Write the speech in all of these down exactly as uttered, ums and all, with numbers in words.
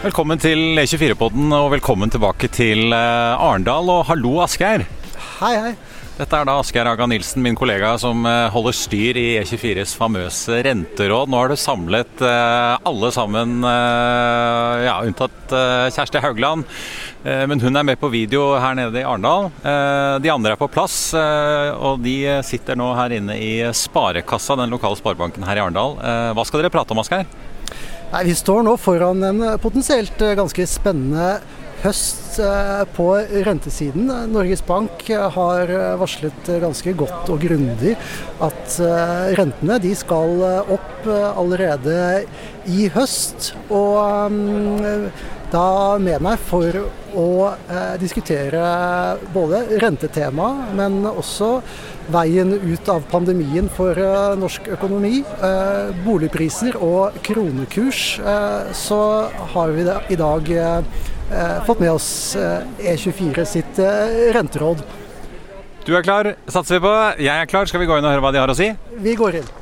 Velkommen til E tjuefire-podden, og velkommen tilbake til Arendal, og hallo Asgeir. Hei, hei. Dette er da Asgeir Aga Nilsen, min kollega, som holder styr i E tjuefires famøse renteråd. Nå har du samlet alle sammen, ja, unntatt Kjersti Haugland, men hun er med på video her nede i Arendal. De andre er på plass, og de sitter nå her inne i Sparekassa, den lokale sparebanken her i Arendal. Hva skal dere prate om, Asgeir? Nei, vi står nå foran en potensielt ganske spennende høst på rentesiden. Norges Bank har varslet ganske godt og grundig at rentene de skal opp allerede i høst. Og da med meg for å diskutere både rentetema, men også veien ut av pandemien for norsk økonomi, boligpriser og kronekurs, så har vi i dag fått med oss E tjuefire sitt renteråd. Du er klar, satser vi på. Jeg er klar. Skal vi gå inn og høre hva de har å si? Vi går inn.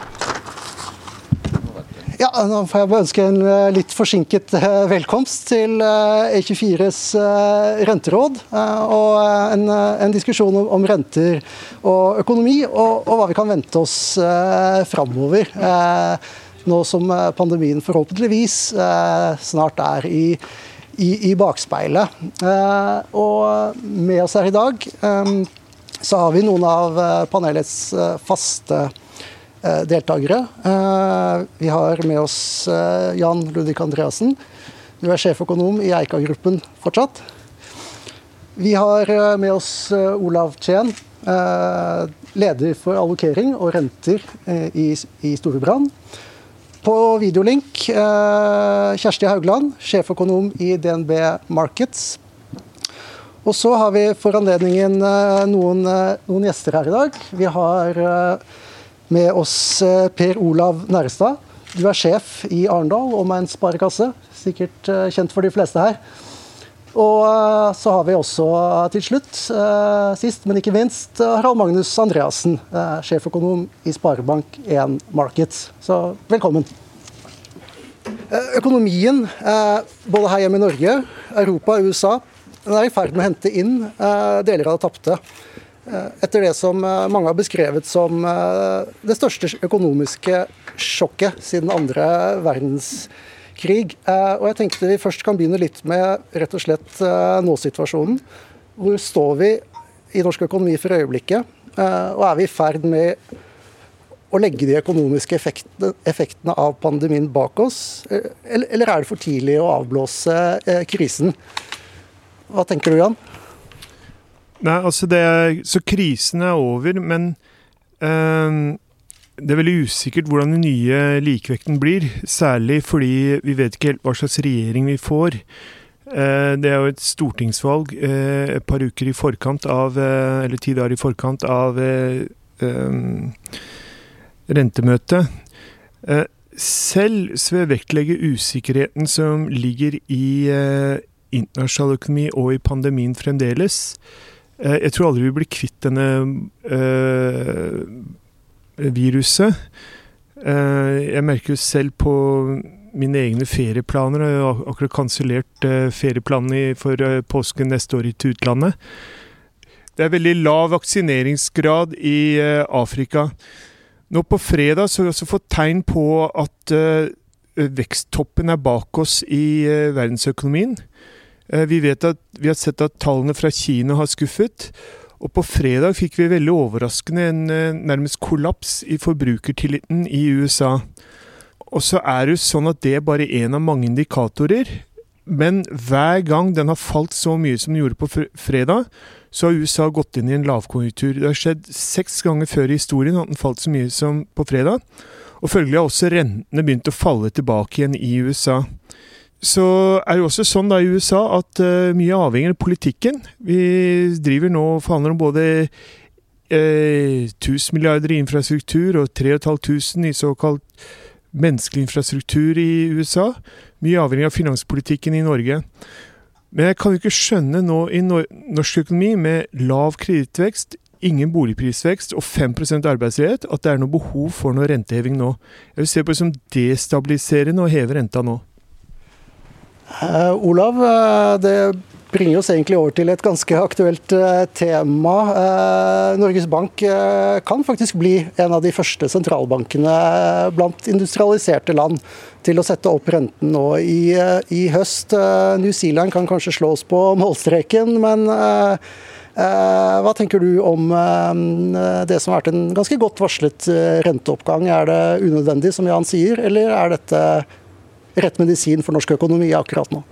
Ja, nå får jeg bare ønske en litt forsinket velkomst til E tjuefires renteråd, og en, en diskusjon om, om renter og økonomi, og, og hva vi kan vente oss fremover, nå som pandemien forhåpentligvis snart er i, i, i bakspeilet. Og med oss her i dag så har vi noen av panelets faste deltakere. Vi har med oss Jan Ludvig Andreassen. Du er sjeføkonom i Eika-gruppen fortsatt. Vi har med oss Olav Tjen, leder for allokering og renter i, i Storebrand. På videolink Kjersti Haugland, sjeføkonom i D N B Markets. Og så har vi for anledningen noen, noen gjester her i dag. Vi har med oss Per Olav Nærestad. Du er sjef i Arendal Omegn Sparekasse, sikkert kjent for de fleste her. Og så har vi også til slutt, sist men ikke minst, Harald Magnus Andreassen, sjeføkonom i Sparebank en Markets. Så velkommen. Økonomien, både her hjemme i Norge, Europa og U S A, den er i ferd med å hente inn deler av det tapte. Etter det som mange har beskrevet som det største økonomiske sjokket siden andre verdenskrig. Og jeg tenkte vi først kan begynne litt med rett og slett nå-situasjonen. Hvor står vi i norsk økonomi for øyeblikket? Og er vi i ferd med å legge de økonomiske effektene, effektene av pandemien bak oss? Eller er det for tidlig å avblåse krisen? Hva tenker du, Jan? Nei, altså det er, så krisen er over, men øh, det er veldig usikkert hvordan den nye likevekten blir, særlig fordi vi vet ikke helt hva slags regjering vi får. Uh, det er jo et stortingsvalg uh, et par uker i forkant av, uh, eller ti dager i forkant av uh, um, rentemøtet. Uh, selv så vil jeg vektlegge usikkerheten som ligger i uh, internasjonal økonomi og i pandemien fremdeles. Jeg tror aldri vi blir kvitt denne øh, viruset. Uh, jeg merker jo selv på mine egne ferieplaner. Jeg har akkurat kansellert uh, ferieplanene for uh, påsken neste år til utlandet. Det er veldig lav vaksineringsgrad i uh, Afrika. Nå på fredag så har vi også fått tegn på at uh, veksttoppen er bak oss i uh, verdensøkonomien. Vi vet at vi har sett at tallene fra Kina har skuffet, og på fredag fikk vi veldig overraskende en nærmest kollaps i forbrukertilliten i U S A. Og så er det jo sånn at det er bare en av mange indikatorer, men hver gang den har falt så mye som den gjorde på fredag, så har U S A gått inn i en lavkonjunktur. Det har skjedd seks ganger før i historien at den falt så mye som på fredag, og følgelig har også rentene begynt å falle tilbake igjen i U S A. Så er det også sånn da i U S A at uh, mye avhenger av politikken. Vi driver nå og forhandler om både uh, tusen milliarder i infrastruktur og tre og et halvt tusen i såkalt menneskelig infrastruktur i U S A. Mye avhengig av finanspolitikken i Norge. Men jeg kan jo ikke skjønne nå i nor- norsk økonomi med lav kredittvekst, ingen boligprisvekst og fem prosent arbeidsledighet at det er noe behov for noe renteheving nå. Jeg vil se på det som destabiliserende å heve renta nå. Uh, Olav, uh, det bringer oss egentlig over til et ganske aktuelt uh, tema. Uh, Norges Bank uh, kan faktisk bli en av de første sentralbankene blant industrialiserte land til å sette opp renten nå i, uh, i høst. Uh, New Zealand kan kanskje slå oss på målstreken, men uh, uh, hva tenker du om uh, det som har vært en ganske godt varslet uh, renteoppgang? Er det unødvendig, som Jan sier, eller er dette rett medisin for norsk økonomi akkurat nå?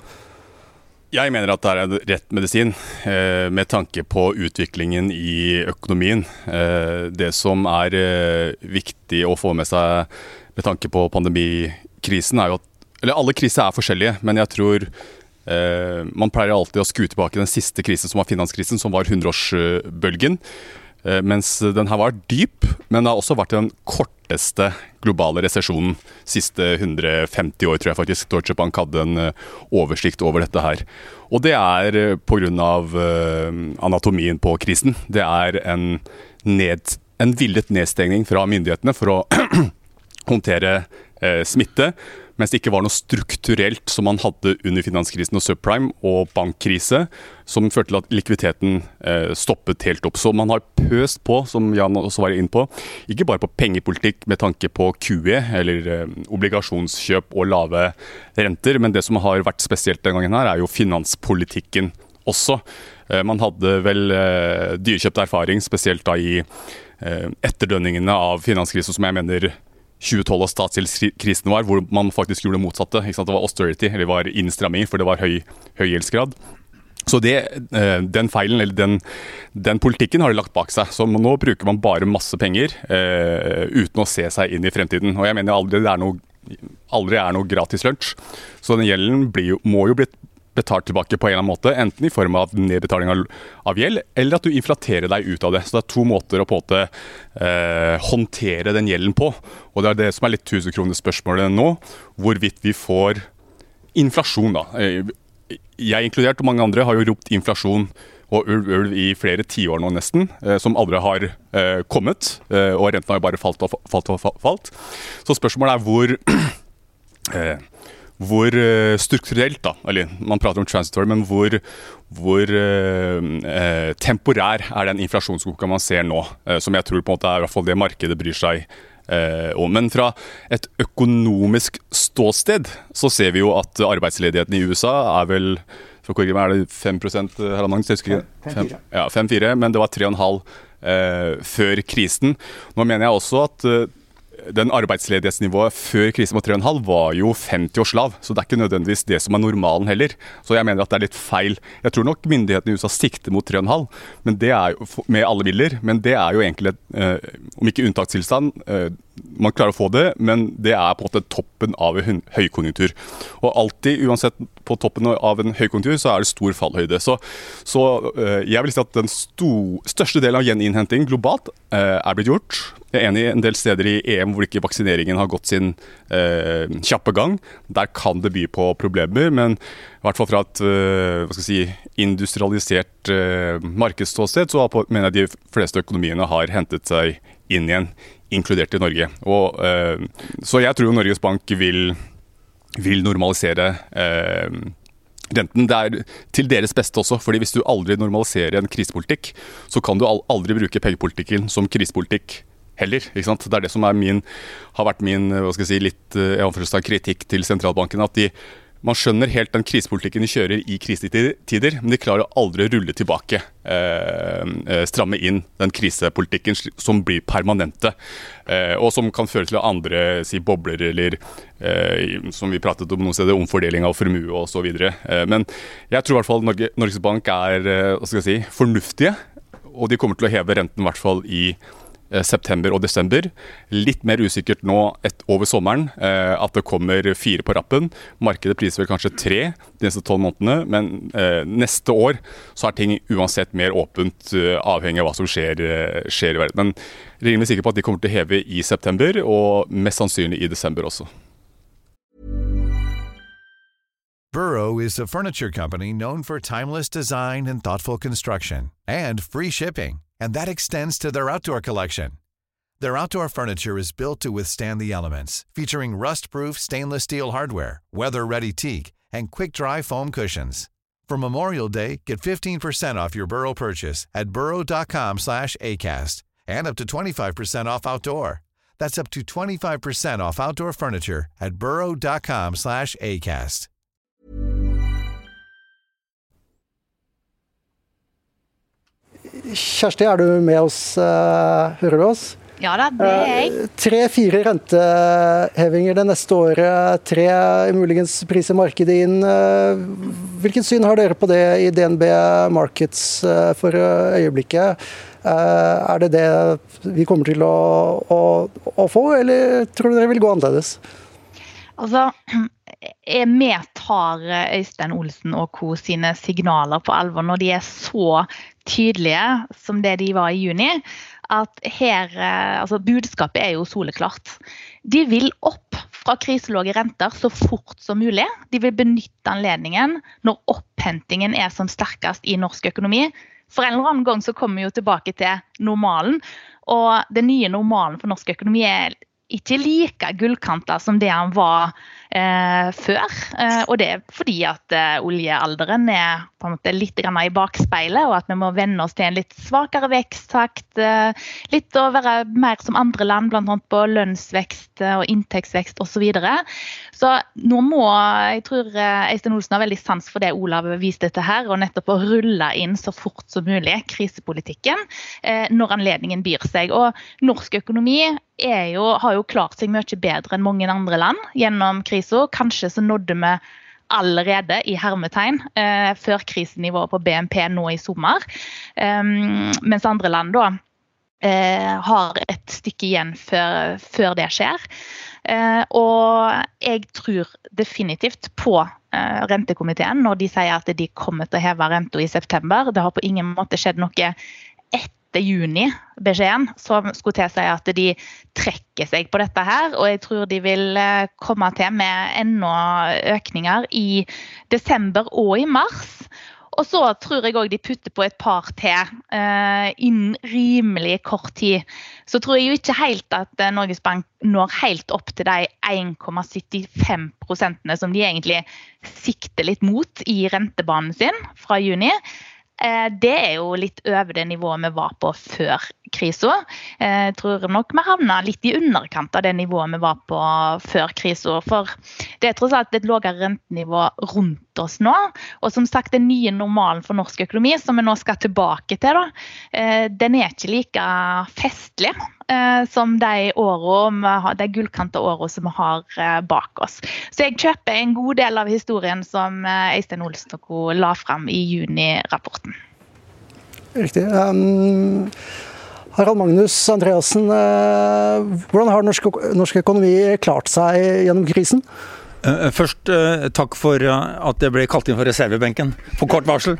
Jeg mener at det er rett medisin eh, med tanke på utviklingen i økonomien. Eh, det som er eh, viktig å få med seg med tanke på pandemikrisen er jo at, eller alle kriser er forskjellige, men jeg tror eh, man pleier alltid å skue tilbake den siste krisen som var finanskrisen, som var hundreårsbølgen. Eh, mens den her var dyp, men det har også vært den korteste globale resesjonen siste hundre femti år, tror jeg faktisk. Deutsche Bank hadde en uh, oversikt over dette her. Og det er uh, på grunn av uh, anatomien på krisen. Det er en, ned, en villet nedstengning fra myndighetene for å håndtere uh, smitte, mens det ikke var noe strukturelt som man hadde under finanskrisen og subprime og bankkrise, som førte til at likviditeten eh, stoppet helt opp. Så man har pøst på, som Jan også var inn på, ikke bare på pengepolitikk med tanke på Q E, eller eh, obligasjonskjøp og lave renter, men det som har vært spesielt denne gangen her, er jo finanspolitikken også. Eh, man hadde vel eh, dyrekjøpt erfaring, spesielt da i eh, etterdønningene av finanskrisen, som jeg mener tjue tolv og statsgjeldskrisen var, hvor man faktisk gjorde det motsatte. Ikke sant? Det var austerity, eller det var innstramming, for det var høy, høy gjeldsgrad. Så det, den feilen, eller den, den politikken har de lagt bak seg. Så nå bruker man bare masse penger eh, uten å se seg inn i fremtiden. Og jeg mener aldri det er noe, aldri er noe gratis lunsj. Så den gjelden blir jo, må jo bli betalt tilbake på en eller annen måte, enten i form av nedbetaling av, av gjeld, eller at du inflaterer deg ut av det. Så det er to måter å på en måte eh, håndtere den gjelden på. Og det er det som er litt tusenkronerspørsmålet nå, hvorvidt vi får inflasjon da. Jeg inkludert og mange andre har jo ropt inflasjon og ulv, ulv i flere tiår nå nesten, eh, som aldri har eh, kommet, eh, og renten har jo bare falt og falt og falt. Så spørsmålet er hvor eh, hvor uh, strukturelt da, eller man prater om transitory, men hvor, hvor uh, uh, temporær er den inflasjonsboka man ser nå, uh, som jeg tror på en måte er i hvert fall det markedet bryr seg uh, om. Men fra et økonomisk ståsted så ser vi jo at arbeidsledigheten i U S A er vel, for å korrigere meg, er det fem prosent her an, jeg husker ikke? Ja, fem fire, men det var tre komma fem uh, før krisen. Nå mener jeg også at uh, den arbeidsledighetsnivået før krisen på tre komma fem var jo femti års lav, så det er ikke nødvendigvis det som er normalen heller. Så jeg mener at det er litt feil. Jeg tror nok myndighetene i U S A sikter mot tre komma fem, men det er jo, med alle midler, men det er jo egentlig, eh, om ikke unntakstilstand, eh, man klarer å få det, men det er på en måte toppen av en høykonjunktur. Og alltid, uansett på toppen av en høykonjunktur, så er det stor fallhøyde. Så, så eh, jeg vil si at den sto, største delen av gjeninnhenting globalt eh, er blitt gjort. Jeg er enig i en del steder i E M hvor ikke vaksineringen har gått sin eh, kjappe gang. Der kan det by på problemer, men i hvert fall fra et eh, hva skal jeg si, industrialisert eh, markedsståsted, så mener jeg de fleste økonomiene har hentet seg inn igjen, inkludert i Norge. Og, eh, så jeg tror Norges Bank vil, vil normalisere eh, renten. Det er til deres beste også, fordi hvis du aldri normaliserer en krisepolitikk, så kan du aldri bruke pengepolitikken som krisepolitikk heller, ikke sant? Det er det som er min, har vært min, hva skal jeg si, litt i anførselstegn kritikk til sentralbanken, at de, man skjønner helt den krisepolitikken de kjører i krisetider, men de klarer aldri å rulle tilbake, eh, stramme inn den krisepolitikken som blir permanente, eh, og som kan føre til andre si, bobler, eller eh, som vi pratet om noen steder, omfordeling av formue og så videre. Eh, men jeg tror i hvert fall Norge, Norges Bank er hva skal jeg si, fornuftige, og de kommer til å heve renten i hvert fall i september og desember. Litt mer usikkert nå et, over sommeren, eh, at det kommer fire på rappen. Markedet priser vel kanskje tre de neste tolv månedene, men eh, neste år så er ting uansett mer åpent, eh, avhengig av hva som skjer, eh, skjer i verden. Men jeg er rimelig sikker på at de kommer til å heve i september, og mest sannsynlig i desember også. Burrow is a furniture company known for timeless design and thoughtful construction, and free shipping. And that extends to their outdoor collection. Their outdoor furniture is built to withstand the elements, featuring rust-proof stainless steel hardware, weather-ready teak, and quick-dry foam cushions. For Memorial Day, get fifteen percent off your Burrow purchase at burrow.com slash ACAST and up to twenty-five percent off outdoor. That's up to twenty-five percent off outdoor furniture at burrow.com slash ACAST. Kjersti, er du med oss? Uh, hører du oss? Ja da, det er jeg. Uh, tre-fire rentehevinger det neste året, tre muligens priser markedet inn. Uh, hvilken syn har dere på det i D N B Markets uh, for øyeblikket? Uh, er det det vi kommer til å, å, å få, eller tror dere vil gå annerledes? Altså, vi tar Øystein Olsen og co. sine signaler på alvor når de er så tydelige som det de var i juni, at her, altså budskapet er jo soleklart. De vil opp fra kriselåge renter så fort som mulig. De vil benytte anledningen når opphentingen er som sterkest i norsk økonomi. For en eller annen gang så kommer vi jo tilbake til normalen, og den nye normalen for norsk økonomi er ikke like gullkantet som det han var eh, før. Eh, og det er fordi at eh, oljealderen er på en måte litt grann i bakspeilet, og at vi må vende oss til en litt svakere veksttakt, eh, litt å være mer som andre land, blant annet på lønnsvekst og inntektsvekst og så videre. Så nå må, jeg tror Øystein Olsen har veldig sans for det Olav viste til her, og nettopp å rulle inn så fort som mulig krisepolitikken eh, når anledningen byr seg. Og norsk økonomi er jo, har jo klart seg mye bedre enn mange andre land gjennom krisen. Kanskje så nådde vi allerede i hermetegn eh, før krisenivået på B N P nå i sommer, um, mens andre land da eh, har et stykke igjen før, før det skjer. Eh, og jeg tror definitivt på eh, rentekomiteen når de sier at de kommer til å heve renta i september. Det har på ingen måte skjedd noe etter juni beskjeden, som skulle tilsi at de trekker seg på dette her, og jeg tror de vil komme til med enda økninger i desember og i mars. Og så tror jeg også de putter på et par til eh, innen rimelig kort tid. Så tror jeg jo ikke helt at Norges Bank når helt opp til de en komma syttifem prosentene som de egentlig sikter litt mot i rentebanen sin fra juni. Det er jo litt over det nivået vi var på før krisen. Jeg tror nok vi havner litt i underkant av det nivået vi var på før krisen. For det er tross alt et lavere rentenivå rundt oss nå. Og som sagt, den nye normalen for norsk økonomi, som vi nå skal tilbake til, da, den er ikke like festlig som de årene, de gullkante årene som vi har bak oss. Så jeg kjøper en god del av historien som Øystein Olsen og co. la frem i juni-rapporten. Riktig. Um, Harald Magnus Andreassen, uh, hvordan har norsk, norsk økonomi klart seg gjennom krisen? Uh, først, uh, takk for uh, at jeg ble kalt inn for reservebenken på kort varsel.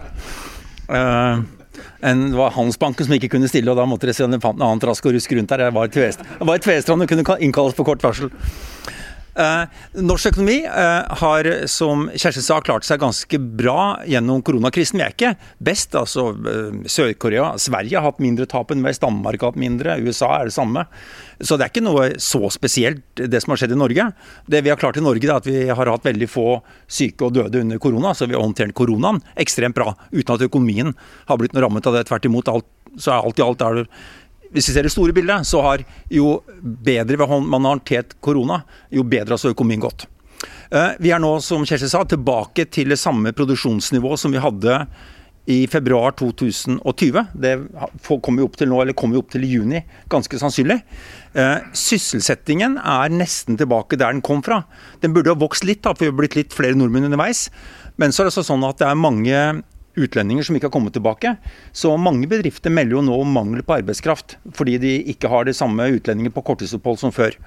Uh, en, det var Handelsbanken som ikke kunne stille, og da måtte det se om det fant noe annet rask og rusk rundt her. Det var et Tvestrand som kunne innkalles på kort varsel. Uh, norsk økonomi uh, har, som Kjersti sa, klart seg ganske bra gjennom koronakrisen. Vi er ikke best, altså uh, Sør-Korea, Sverige har hatt mindre tap enn Vest, Danmark har hatt mindre, U S A er det samme. Så det er ikke noe så spesielt det som har skjedd i Norge. Det vi har klart i Norge er at vi har hatt veldig få syke og døde under korona, så vi har håndtert koronaen ekstremt bra, uten at økonomien har blitt noe rammet av det. Tvert imot, alt, så er alt i alt er det. Hvis vi ser det store bildet, så har jo bedre man har håndtert korona, jo bedre har så økonomien gått. Vi er nå, som Kjersti sa, tilbake til det samme produksjonsnivå som vi hadde i februar to tusen og tyve. Det kommer vi opp til nå, eller kommer vi opp til i juni, ganske sannsynlig. Sysselsettingen er nesten tilbake der den kom fra. Den burde ha vokst litt, for vi har blitt litt flere nordmenn underveis. Men så er det sånn at det er mange utlendinger som ikke har kommet tilbake. Så mange bedrifter melder jo nå om mangel på arbeidskraft, fordi de ikke har det samme utlendinger på korttidsopphold som før.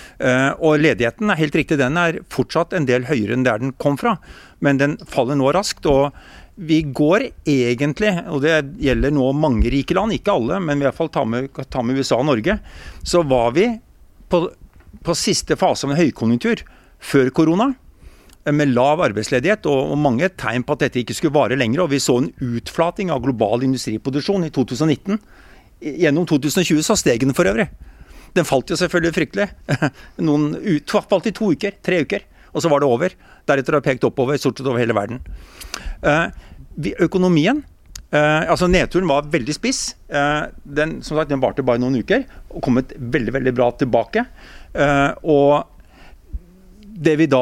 Og ledigheten er helt riktig, den er fortsatt en del høyere enn der den kom fra, men den faller nå raskt, og vi går egentlig, og det gjelder nå mange rike land, ikke alle, men i hvert fall ta med, ta med U S A og Norge, så var vi på, på siste fase av en høykonjunktur før korona, med lav arbeidsledighet og, og mange tegn på at dette ikke skulle vare lenger, og vi så en utflating av global industriproduksjon i to tusen og nitten. Gjennom to tusen og tjue så steg den for øvrig. Den falt jo selvfølgelig fryktelig. Noen ut, falt i to uker, tre uker, og så var det over. Deretter har det pekt oppover, stort sett over hele verden. Uh, vi, økonomien, uh, altså nedturen var veldig spiss. Uh, den, som sagt, den varte bare noen uker, og kommet veldig, veldig bra tilbake. Uh, og det vi da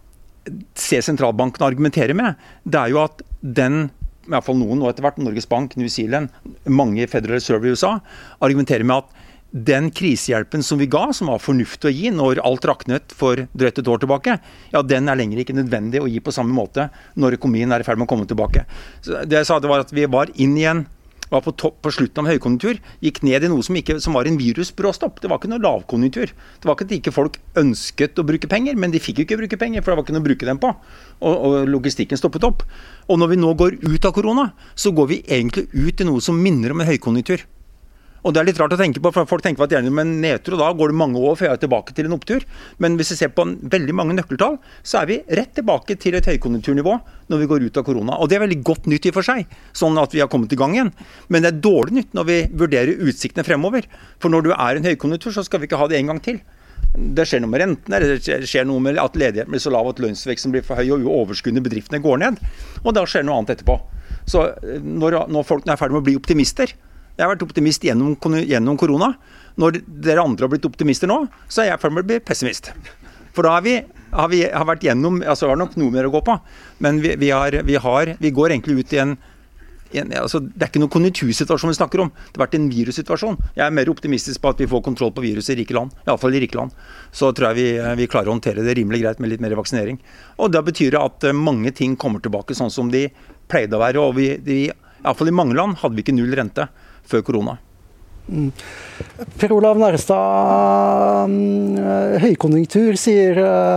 ser sentralbanken argumentere med, det er jo at den, i hvert fall noen, og etter hvert Norges Bank, New Zealand, mange Federal Reserve i U S A, argumenterer med at den krisehjelpen som vi ga, som var fornuftig å gi når alt raknet for drøyt et år tilbake, ja, den er lenger ikke nødvendig å gi på samme måte når økonomien er i ferd med å komme tilbake. Så det jeg sa, det var at vi var inn i en, var på, topp, på slutten av høykonjunktur, gikk ned i noe som, ikke, som var en virusbråstopp. Det var ikke noe lavkonjunktur. Det var ikke at ikke folk ønsket å bruke penger, men de fikk jo ikke bruke penger, for det var ikke noe å bruke dem på. Og, og logistikken stoppet opp. Og når vi nå går ut av korona, så går vi egentlig ut i noe som minner om en høykonjunktur. Og det er litt rart å tenke på, for folk tenker at gjerne med en nedtur, og da går det mange år før jeg er tilbake til en opptur. Men hvis vi ser på en, veldig mange nøkkeltall, så er vi rett tilbake til et høykonjunkturnivå når vi går ut av korona. Og det er veldig godt nytt i for seg, sånn at vi har kommet i gang igjen. Men det er dårlig nytt når vi vurderer utsiktene fremover. For når du er i en høykonjunktur, så skal vi ikke ha det en gang til. Det skjer noe med rentene, det skjer noe med at ledigheten blir så lav at lønnsveksten blir for høy, og overskuddene i bedriftene går ned. Og da skjer noe annet etterpå. Så når, når folk er ferdig med å bli optimister, jeg har vært optimist gjennom, gjennom korona. Når dere andre har blitt optimister nå, så er jeg ferdig med å bli pessimist. For da har vi, har vi har vært gjennom, altså har nok noe mer å gå på, men vi, vi, har, vi, har, vi går egentlig ut i en, en altså det er ikke noen konjunktursituasjon vi snakker om, det har vært en virussituasjon. Jeg er mer optimistisk på at vi får kontroll på viruset i rike land, i alle fall i rike land. Så tror jeg vi, vi klarer å håndtere det rimelig greit med litt mer vaksinering. Og det betyr at mange ting kommer tilbake sånn som de pleide å være, og vi, de, i alle fall i mange land hadde vi ikke null rente før korona. Mm. Per Olav Nærestad, høykonjunktur, sier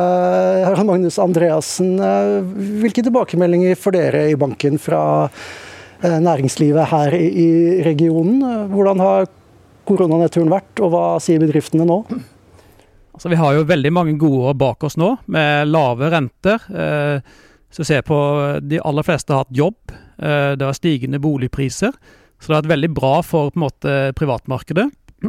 uh, Magnus Andreassen. Uh, hvilke tilbakemeldinger får dere i banken fra uh, næringslivet her i, i regionen? Uh, hvordan har koronanedturen vært, og hva sier bedriftene nå? Altså, vi har jo veldig mange gode år bak oss nå, med lave renter. Uh, så ser på de aller fleste har hatt jobb. Uh, det har stigende boligpriser. Så det har vært veldig bra for på en måte privatmarkedet.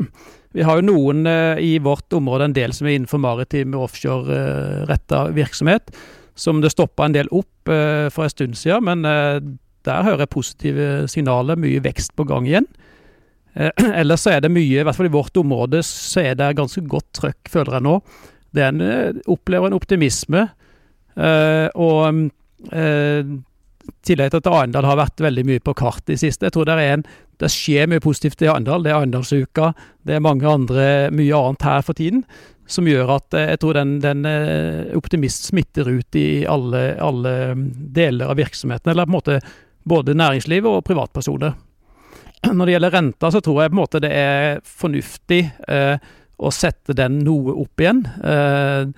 Vi har jo noen eh, i vårt område, en del som er innenfor maritim offshore-rettet virksomhet, som det stoppet en del opp eh, for en stund siden, men eh, der hører jeg positive signaler, mye vekst på gang igjen. Eh, ellers så er det mye, i hvert fall i vårt område, så er det ganske godt trøkk, føler jeg nå. Det er en, opplever en optimisme, eh, og eh, tillegg til at Arendal har vært veldig mye på kart i siste. Jeg tror det, er en, det skjer mye positivt i Arendal. Det er Arendalsuka, det er mange andre, mye annet her for tiden, som gjør at jeg tror den, den optimist smitter ut i alle, alle deler av virksomheten, eller på en måte både næringsliv og privatpersoner. Når det gjelder renta, så tror jeg på en måte det er fornuftig eh, å sette den noe opp igjen. Eh,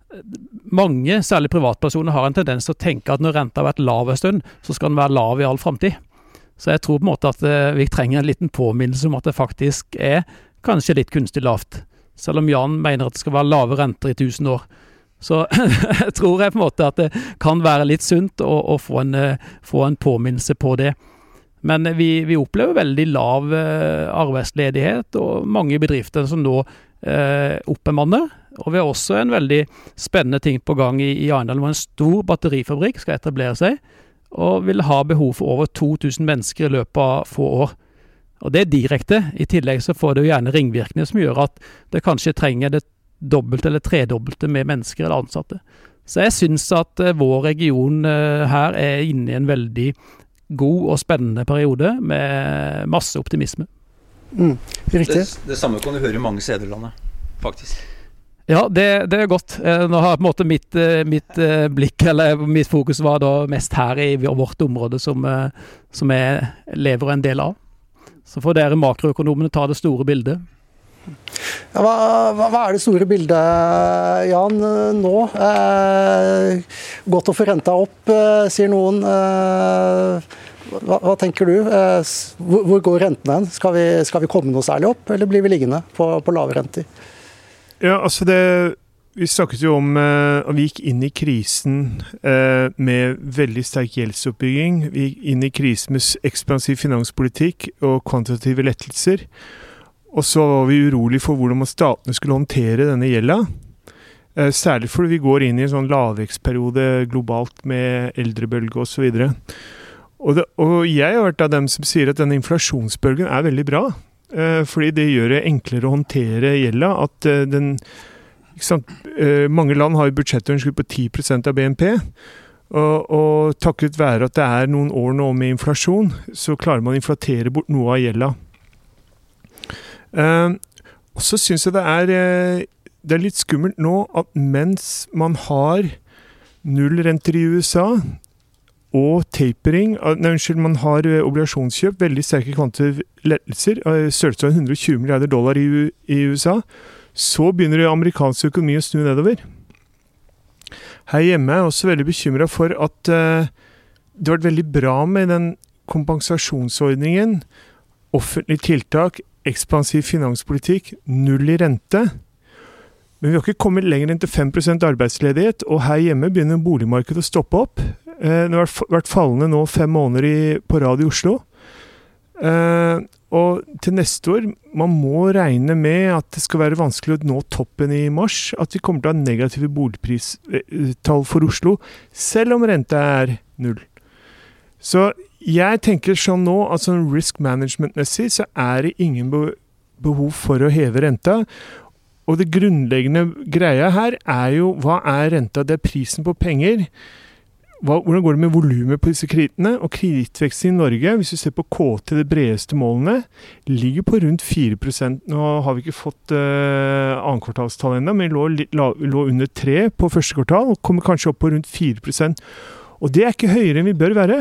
Mange, særlig privatpersoner, har en tendens til å tenke at når renta har vært lav en stund, så skal den være lav i all fremtid. Så jeg tror på en måte at vi trenger en liten påminnelse om at det faktisk er kanskje litt kunstig lavt. Selv om Jan mener at det skal være lave renter i tusen år. Så jeg tror jeg på en måte at det kan være litt sunt å, å få, en, få en påminnelse på det. Men vi, vi opplever veldig lav arbeidsledighet, og mange bedrifter som nå eh, oppbemanner. Og vi har også en veldig spennende ting på gang i, i Arendal, hvor en stor batterifabrikk skal etablere seg, og vil ha behov for over to tusen mennesker i løpet av få år. Og det er direkte. I tillegg så får det jo gjerne ringvirkninger som gjør at det kanskje trenger det dobbelte eller tredobbelte med mennesker eller ansatte. Så jeg synes at uh, vår region uh, her er inne i en veldig god og spennende periode med masse optimisme. Mm, riktig. Det, det samme kan du høre i mange steder i landet, faktisk. Ja, det, det er godt. Nå har på en måte mitt, mitt blikk, eller mitt fokus var da mest her i vårt område som, som jeg lever en del av. Så får dere makroøkonomene ta det store bildet. Ja, hva, hva er det store bildet, Jan, nå? Eh, godt å få renta opp, eh, sier noen. Eh, hva, hva tenker du? Eh, hvor, hvor går rentene hen? Skal vi, skal vi komme noe særlig opp, eller blir vi liggende på, på lave renter? Ja, altså det, vi snakket jo om at uh, vi gikk inn i krisen uh, med veldig sterk gjeldsoppbygging. Vi gikk inn i krisen med ekspansiv finanspolitikk og kvantitative lettelser. Og så var vi urolig for hvordan statene skulle håndtere denne gjelda. Eh, særlig fordi vi går inn i en sånn lavvekstperiode globalt med eldrebølge og så videre. Og, det, og jeg har vært av dem som sier at denne inflasjonsbølgen er veldig bra, eh, fordi det gjør det enklere å håndtere gjelda, at eh, den, ikke sant, eh, mange land har jo budsjettunderskudd på ti prosent av B N P, og, og takket være at det er noen år nå med inflasjon, så klarer man å inflatere bort noe av gjelda. Eh, og så synes jeg det er... Eh, Det er litt skummelt nå at mens man har nullrenter i U S A og tapering, nei, unnskyld, man har obligasjonskjøp, veldig sterke kvantitative lettelser, størrelse av hundre og tjue milliarder dollar i, i U S A, så begynner det amerikansk økonomi å snu nedover. Her hjemme er jeg også veldig bekymret for at uh, det har vært veldig bra med den kompensasjonsordningen, offentlige tiltak, ekspansiv finanspolitikk, null i rente. Men vi har ikke kommet lenger enn til fem prosent arbeidsledighet, og her hjemme begynner boligmarkedet å stoppe opp. Eh, det har vært fallende nå fem måneder i, på rad i Oslo. Eh, og til neste år, man må regne med at det skal være vanskelig å nå toppen i mars, at vi kommer til å ha negative boligpristall for Oslo, selv om renta er null. Så jeg tenker sånn nå, altså risk management-messig, så er det ingen behov for å heve renta. Og det grunnleggende greia her er jo, hva er renta? Det er prisen på penger. Hva, hvordan går det med volumet på disse kredittene? Og kredittveksten i Norge, hvis vi ser på K T, de bredeste målene, ligger på rundt fire prosent. Nå har vi ikke fått uh, annen kvartalstall enda, men vi lå, la, lå under tre på første kvartal, og kommer kanskje opp på rundt fire prosent. Og det er ikke høyere enn vi bør være.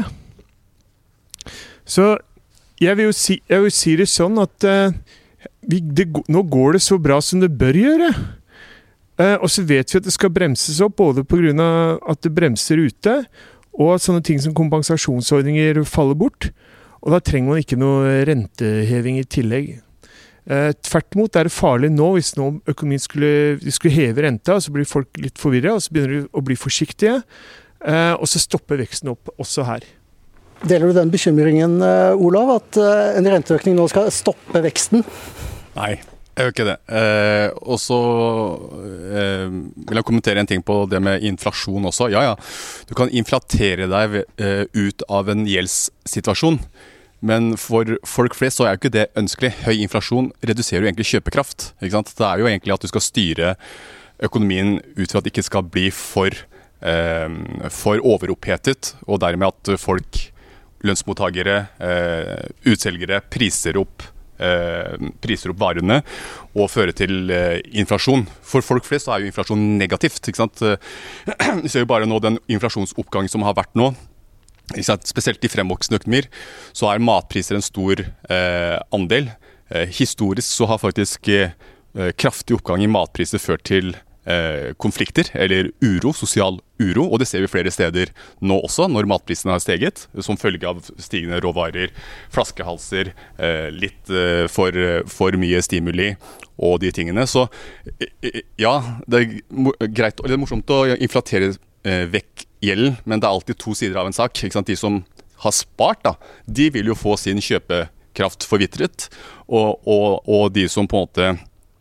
Så jeg vil jo si, jeg vil si det sånn at uh, Vi, det, nå går det så bra som det bør gjøre. Eh, og så vet vi at det skal bremses opp, både på grunn av at det bremser ute, og at sånne ting som kompensasjonsordninger faller bort. Og da trenger man ikke noe renteheving i tillegg. Eh, tvert imot er det farlig nå, hvis nå økonomien skulle, de skulle heve renta, så blir folk litt forvirret, og så begynner de å bli forsiktige, eh, og så stopper veksten opp også her. Deler du den bekymringen, Olav, at en renteøkning nå skal stoppe veksten? Nei, jeg gjør ikke det. Eh, og så eh, vil jeg kommentere en ting på det med inflasjon også. Ja, ja, du kan inflatere deg eh, ut av en gjeldssituasjon, men for folk flest så er jo ikke det ønskelig. Høy inflasjon reduserer jo egentlig kjøpekraft, ikke sant? Det er jo egentlig at du skal styre økonomien ut fra at det ikke skal bli for, eh, for overopphetet, og dermed at folk, lønnsmottagere, eh, utselgere priser opp Eh, priser opp varene og fører til eh, inflasjon. For folk flest så er jo inflasjon negativt, ikke sant? Vi ser jo bare nå den inflasjonsoppgang som har vært nå, ikke sant? Spesielt i fremvoksende økonomier, så er matpriser en stor eh, andel. Eh, historisk så har faktisk eh, kraftig oppgang i matpriser ført til eh, konflikter, eller uro, sosial uro, og det ser vi flere steder nå også, når matprisene har steget, som følge av stigende råvarer, flaskehalser, eh, litt eh, for, for mye stimuli og de tingene. Så eh, ja, det er greit, og det er morsomt å inflatere eh, vekk gjelden, men det er alltid to sider av en sak, ikke sant? De som har spart, da, de vil jo få sin kjøpekraft forvitret, og, og, og de som på en måte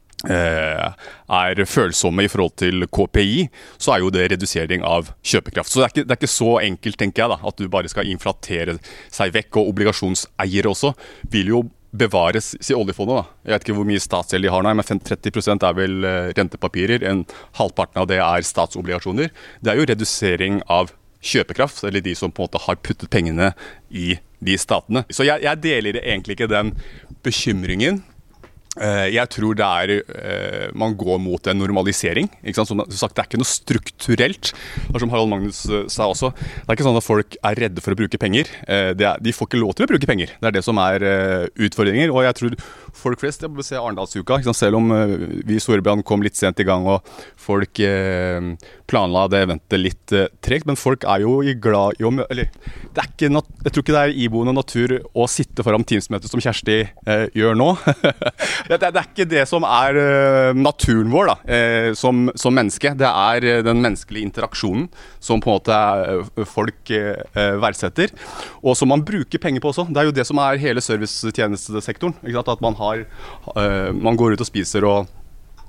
er følsomme i forhold til K P I, så er jo det redusering av kjøpekraft. Så det er ikke, det er ikke så enkelt, tenker jeg, da, at du bare skal inflatere seg vekk, og obligasjonseiere også vil jo bevares i oljefondet, da. Jeg vet ikke hvor mye statsgjeld de har nå, men tretti prosent er vel rentepapirer, en halvparten av det er statsobligasjoner. Det er jo redusering av kjøpekraft, eller de som på en måte har puttet pengene i de statene. Så jeg, jeg deler egentlig ikke den bekymringen. Jeg tror det er, man går mot en normalisering, ikke sant? Som sagt, det er ikke noe strukturelt, som Harald Magnus sa også. Det er ikke sånn at folk er redde for å bruke penger. Det er, de får ikke lov til å bruke penger. Det er det som er utfordringer, og jeg tror folk flest, jeg må se Arendalsuka, ikke sant? Selv om vi i Storebrand kom litt sent i gang, og folk planla det eventet litt tregt, men folk er jo glad i å møte, eller det er ikke, jeg tror ikke det er iboende natur å sitte foran Teams-møtet som Kjersti eh, gjør nå. det, det er ikke det som er uh, naturen vår da, eh, som, som menneske. Det er uh, den menneskelige interaksjonen som på en måte uh, folk uh, verdsetter, og som man bruker penger på også. Det er jo det som er hele servicetjenestesektoren, ikke sant? At man, har, uh, man går ut og spiser og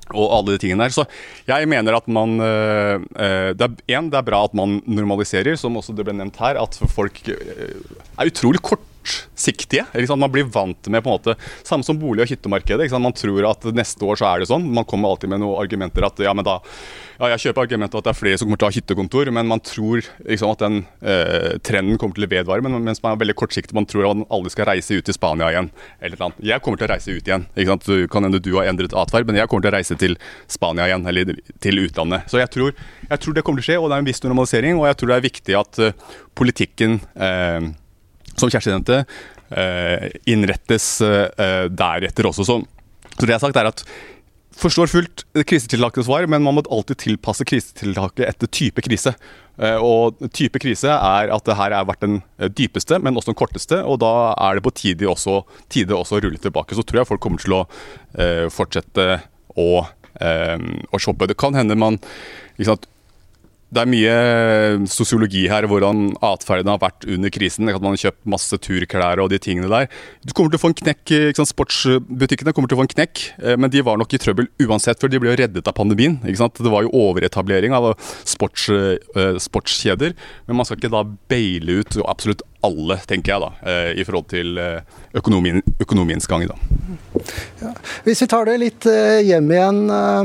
og alle de tingene der. Så jeg mener at man uh, det, er, en, det er bra at man normaliserer, som også det ble nevnt her, at folk uh, er utrolig kortsiktige. Man blir vant med på en måte, samme som bolig- og hyttemarkedet. Man tror at neste år så er det sånn. Man kommer alltid med noen argumenter at ja, men da, ja, jeg kjøper argumentet at det er flere som kommer til å ha hyttekontor, men man tror liksom, at den uh, trenden kommer til å vedvare, men mens man er veldig kortsiktig, man tror at man aldri skal reise ut til Spania igjen. Eller noe. Jeg kommer til å reise ut igjen. Ikke sant? Du kan hende du har endret atferd, men jeg kommer til å reise til Spania igjen, eller til utlandet. Så jeg tror, jeg tror det kommer til å skje, og det er en viss normalisering, og jeg tror det er viktig at uh, politikken, uh, som Kjersti nevnte, uh, innrettes uh, deretter også. Så, så det jeg har sagt er at forstår fullt krisetiltakets svar, men man må alltid tilpasse krisetiltaket etter type krise. Uh, og type krise er at det her har vært den dypeste, men også den korteste, og da er det på tide også, tide også å rulle tilbake. Så tror jeg folk kommer til å uh, fortsette å Um, og shoppe. Det kan hende man ikke sant, det er mye sosiologi her, hvordan atferden har vært under krisen. At man har kjøpt masse turklær og de tingene der. Du kommer til å få en knekk, ikke sant? Sportsbutikkene kommer til å få en knekk, men de var nok i trøbbel uansett, for de ble jo reddet av pandemien. Ikke sant? Det var jo overetablering av sports, uh, sportskjeder, men man skal ikke da baile ut absolutt alle, tenker jeg da, uh, i forhold til uh, økonomien, økonomiens gang da. Ja. Hvis vi tar det litt uh, hjem igjen,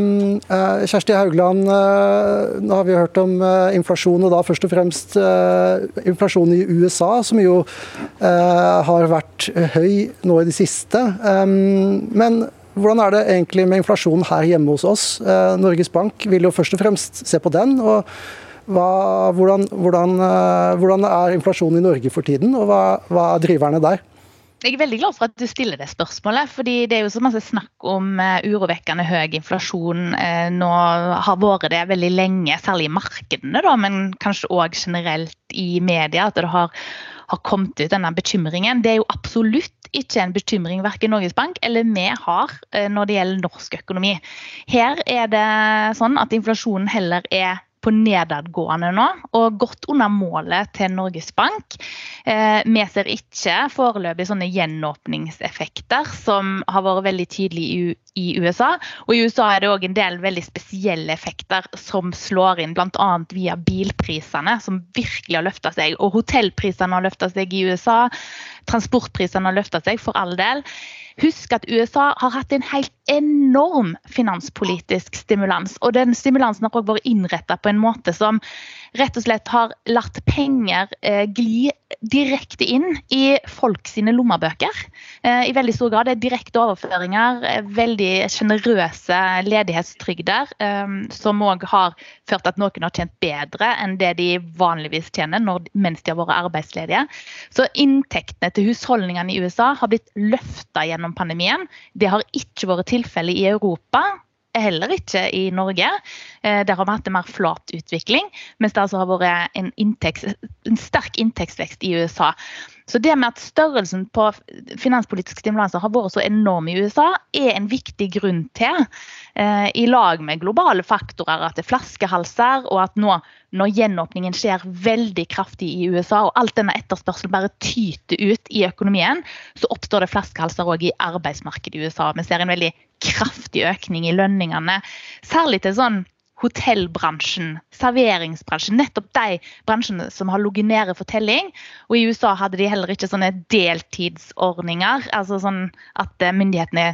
uh, Kjersti Haugland, uh, nå har vi hørt om uh, inflasjon, og da først og fremst uh, inflasjon i U S A, som jo uh, har vært høy nå i det siste. Um, men hvordan er det egentlig med inflasjonen her hjemme hos oss? Uh, Norges Bank vil jo først og fremst se på den, og hva, hvordan, hvordan, uh, hvordan er inflasjonen i Norge for tiden, og hva, hva er driverne der? Jeg er veldig glad for at du stiller det spørsmålet, fordi det er jo så masse snakk om uh, urovekkende høy inflasjon. Uh, nå har vært det veldig lenge, særlig i markedene, da, men kanskje også generelt i media, at det har, har kommet ut denne bekymringen. Det er jo absolutt ikke en bekymring hverken Norges Bank eller vi har uh, når det gjelder norsk økonomi. Her er det sånn at inflasjonen heller er på nedadgående nå, og godt under målet til Norges Bank. Eh, vi ser ikke foreløpig sånne gjenåpningseffekter som har vært veldig tydelige i, i U S A. Og i U S A er det også en del veldig spesielle effekter som slår inn, blant annet via bilprisene, som virkelig har løftet seg. Og hotellprisene har løftet seg i U S A, transportprisene har løftet seg for all del. Husk at U S A har hatt en helt enorm finanspolitisk stimulans, og den stimulansen har også vært innrettet på en måte som rett og slett har latt penger eh, gli direkte inn i folk sine lommebøker. Eh, I veldig stor grad det er direkte overføringer, eh, veldig generøse ledighetstrygder, eh, som også har ført at noen har tjent bedre enn det de vanligvis tjener når, mens de har vært arbeidsledige. Så inntektene til husholdningene i U S A har blitt løftet gjennom pandemien. Det har ikke vært tilfelle i Europa, heller ikke i Norge. Eh, der har vi hatt en mer flat utvikling, mens det altså har vært en, inntekts, en sterk inntektsvekst i U S A. Så det med at størrelsen på finanspolitiske stimulanser har vært så enorm i U S A, er en viktig grunn til, eh, i lag med globale faktorer, at det er flaskehalser, og at nå, når gjenåpningen skjer veldig kraftig i U S A, og alt denne etterspørselen bare tyter ut i økonomien, så oppstår det flaskehalser også i arbeidsmarkedet i U S A. Vi ser en veldig kraftig økning i lønningene, særlig til sånn hotellbransjen, serveringsbransjen, nettopp de bransjene som har ligget nede for telling. Og i U S A hadde de heller ikke sånne deltidsordninger, altså sånn at myndighetene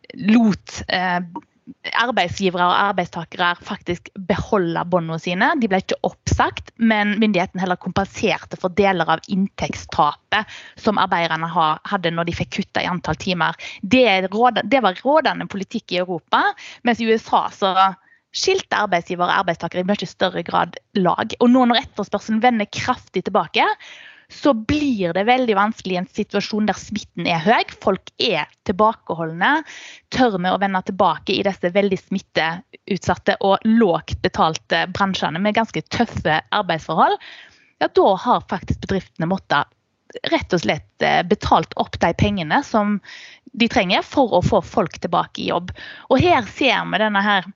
lot eh, arbeidsgivere og arbeidstakere faktisk beholde båndene sine. De ble ikke oppsagt, men myndigheten heller kompenserte for deler av inntektstapet som arbeiderne hadde når de fikk kutta i antall timer. Det, råd, det var rådende politikk i Europa, mens i U S A så skilte arbeidsgivere og arbeidstakere i mye større grad lag. Og nå når etterspørselen vender kraftig tilbake, så blir det veldig vanskelig i en situasjon der smitten er høy, folk er tilbakeholdne, tør med å vende tilbake i disse veldig smitteutsatte og lågt betalte bransjene med ganske tøffe arbeidsforhold. Ja, da har faktisk bedriftene måttet rett og slett betalt opp de pengene som de trenger for å få folk tilbake i jobb. Og her ser vi denne her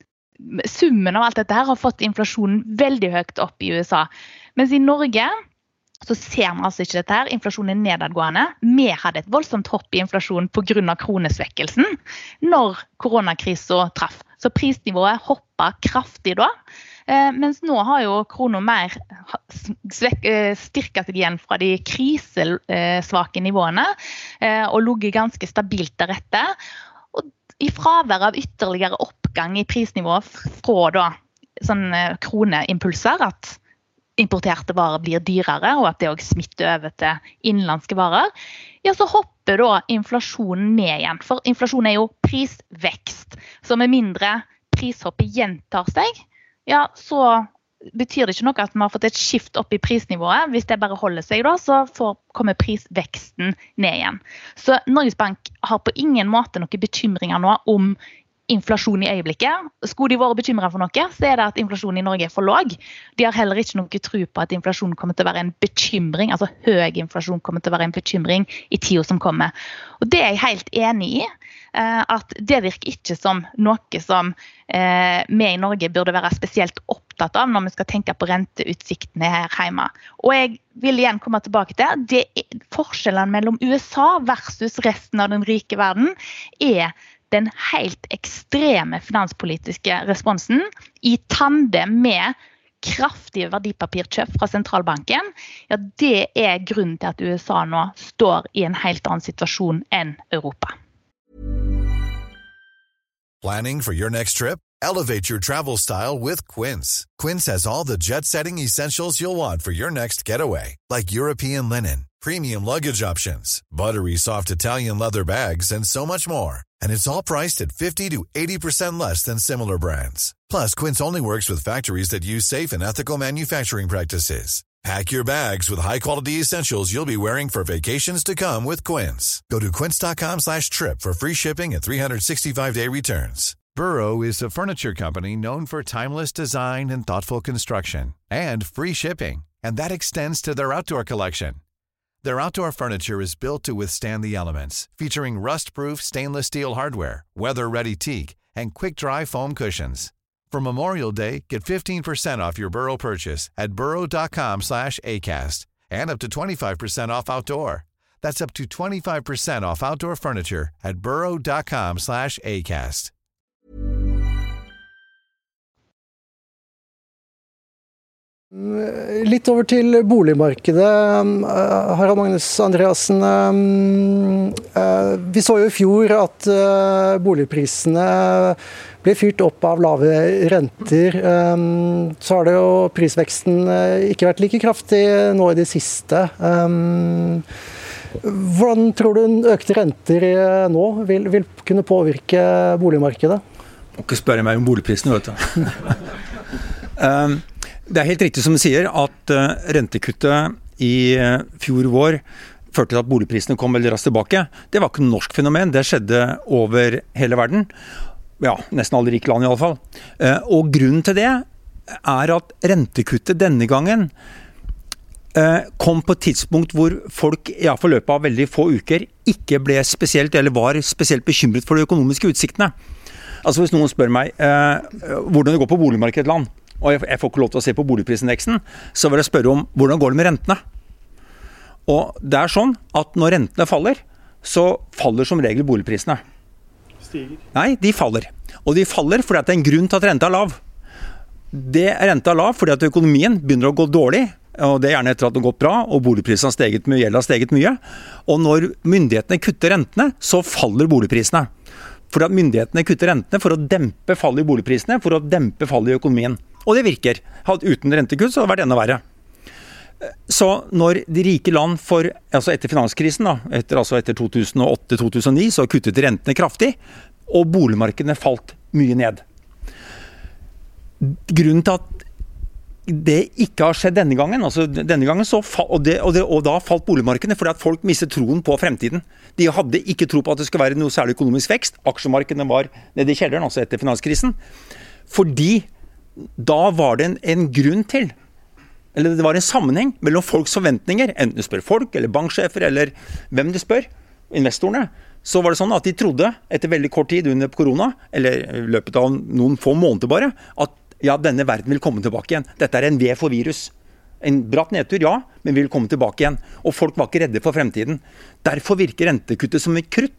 summen av alt dette her har fått inflasjonen veldig høyt opp i U S A. Mens i Norge så ser vi altså ikke dette her. Inflasjonen er nedadgående. Vi hadde et voldsomt hopp i inflasjon på grunn av kronesvekkelsen når koronakrisen traff. Så prisnivået hoppet kraftig da. Eh, mens nå har jo kronen mer styrket seg igjen fra de krisesvake nivåene eh, og ligger ganske stabilt deretter. Og i fravær av ytterligere oppgang i prisnivået fra da, sånn kroneimpulser, at importerte varer blir dyrere, og at det også smitter over til innenlandske varer, ja, så hopper da inflasjonen ned igjen. For inflasjon er jo prisvekst. Så med mindre prishoppet gjentar seg, ja, så betyr det ikke noe at man har fått et skift opp i prisnivået. Hvis det bare holder seg da, så får, kommer prisveksten ned igjen. Så Norges Bank har på ingen måte noen bekymringer nå om inflasjon i øyeblikket. Skulle de være bekymret for noe, så er det at inflasjonen i Norge er for låg. De har heller ikke noe tro på at inflasjon kommer til å være en bekymring, altså høy inflasjon kommer til å være en bekymring i tiden som kommer. Og det er jeg helt enig i, at det virker ikke som noe som eh, vi i Norge burde være spesielt opptatt av når vi skal tenke på renteutsiktene her hjemme. Og jeg vil igjen komme tilbake til, det er forskjellen mellom U S A versus resten av den rike verden er den helt ekstreme finanspolitiske responsen i tandem med kraftige verdipapirkjøp fra sentralbanken. Ja, det er grunnen til at U S A nå står i en helt annen situasjon enn Europa. Planning for your next trip? Elevate your travel style with Quince. Quince has all the jet-setting essentials you'll want for your next getaway, like European linen, premium luggage options, buttery soft Italian leather bags, and so much more. And it's all priced at fifty to eighty percent less than similar brands. Plus, Quince only works with factories that use safe and ethical manufacturing practices. Pack your bags with high-quality essentials you'll be wearing for vacations to come with Quince. Go to quince.com slash trip for free shipping and three sixty-five day returns. Burrow is a furniture company known for timeless design and thoughtful construction, and free shipping, and that extends to their outdoor collection. Their outdoor furniture is built to withstand the elements, featuring rust-proof stainless steel hardware, weather-ready teak, and quick-dry foam cushions. For Memorial Day, get fifteen percent off your Burrow purchase at burrow.com slash ACAST and up to twenty-five percent off outdoor. That's up to twenty-five percent off outdoor furniture at burrow.com slash ACAST. Litt over til boligmarkedet. Harald Magnus Andreassen, vi så jo i fjor at boligprisene ble fyrt opp av lave renter. Så har det jo prisveksten ikke vært like kraftig nå i det siste. Hvordan tror du økte renter nå vil, vil kunne påvirke boligmarkedet? Må ikke spørre meg om boligprisene, vet du. um, Det er helt riktig som du sier at uh, rentekuttet i uh, fjor vår førte til at boligprisene kom veldig raskt tilbake. Det var ikke et norsk fenomen, det skjedde over hele verden. Ja, nesten alle rike land i alle fall. Uh, og grunnen til det er at rentekuttet denne gangen uh, kom på et tidspunkt hvor folk i hvert fall løpet av veldig få uker ikke ble spesielt, eller var spesielt bekymret for de økonomiske utsiktene. Altså hvis noen spør meg uh, hvordan det går på boligmarkedet i et land, og jeg får ikke lov til å se på boligprisindeksen, så vil jeg spørre om hvordan går det med rentene. Og det er sånn at når rentene faller, så faller som regel boligprisene. Stiger? Nei, de faller. Og de faller fordi det er en grunn til at renta er lav. Det er renta lav fordi at økonomien begynner å gå dårlig, og det er gjerne etter at det har gått bra, og boligprisene har steget mye, gjelden har steget mye. Og når myndighetene kutter rentene, så faller boligprisene. Fordi at myndighetene kutter rentene for å dempe fallet i boligprisene, for å dempe fallet i økonomien. Og det virker. Uten rentekutt så hadde det vært enda verre. Så når de rike land for, altså etter finanskrisen, da, etter, altså etter to tusen og åtte til to tusen og ni, så kuttet de rentene kraftig, og boligmarkedene falt mye ned. Grunnen til at det ikke har skjedd denne gangen, altså denne gangen så, og, det, og, det, og da falt boligmarkedene fordi at folk mistet troen på fremtiden. De hadde ikke tro på at det skulle være noe særlig økonomisk vekst. Aksjemarkedene var nede i kjelleren, altså etter finanskrisen. Fordi da var det en, en grunn til, eller det var en sammenheng mellom folks forventninger, enten du spør folk, eller banksjefer, eller hvem du spør, investorene, så var det sånn at de trodde, etter veldig kort tid under korona, eller i løpet av noen få måneder bare, at ja, denne verden vil komme tilbake igjen. Dette er en V for virus. En bratt nedtur, ja, men vil komme tilbake igjen. Og folk var ikke redde for fremtiden. Derfor virker rentekuttet som et krutt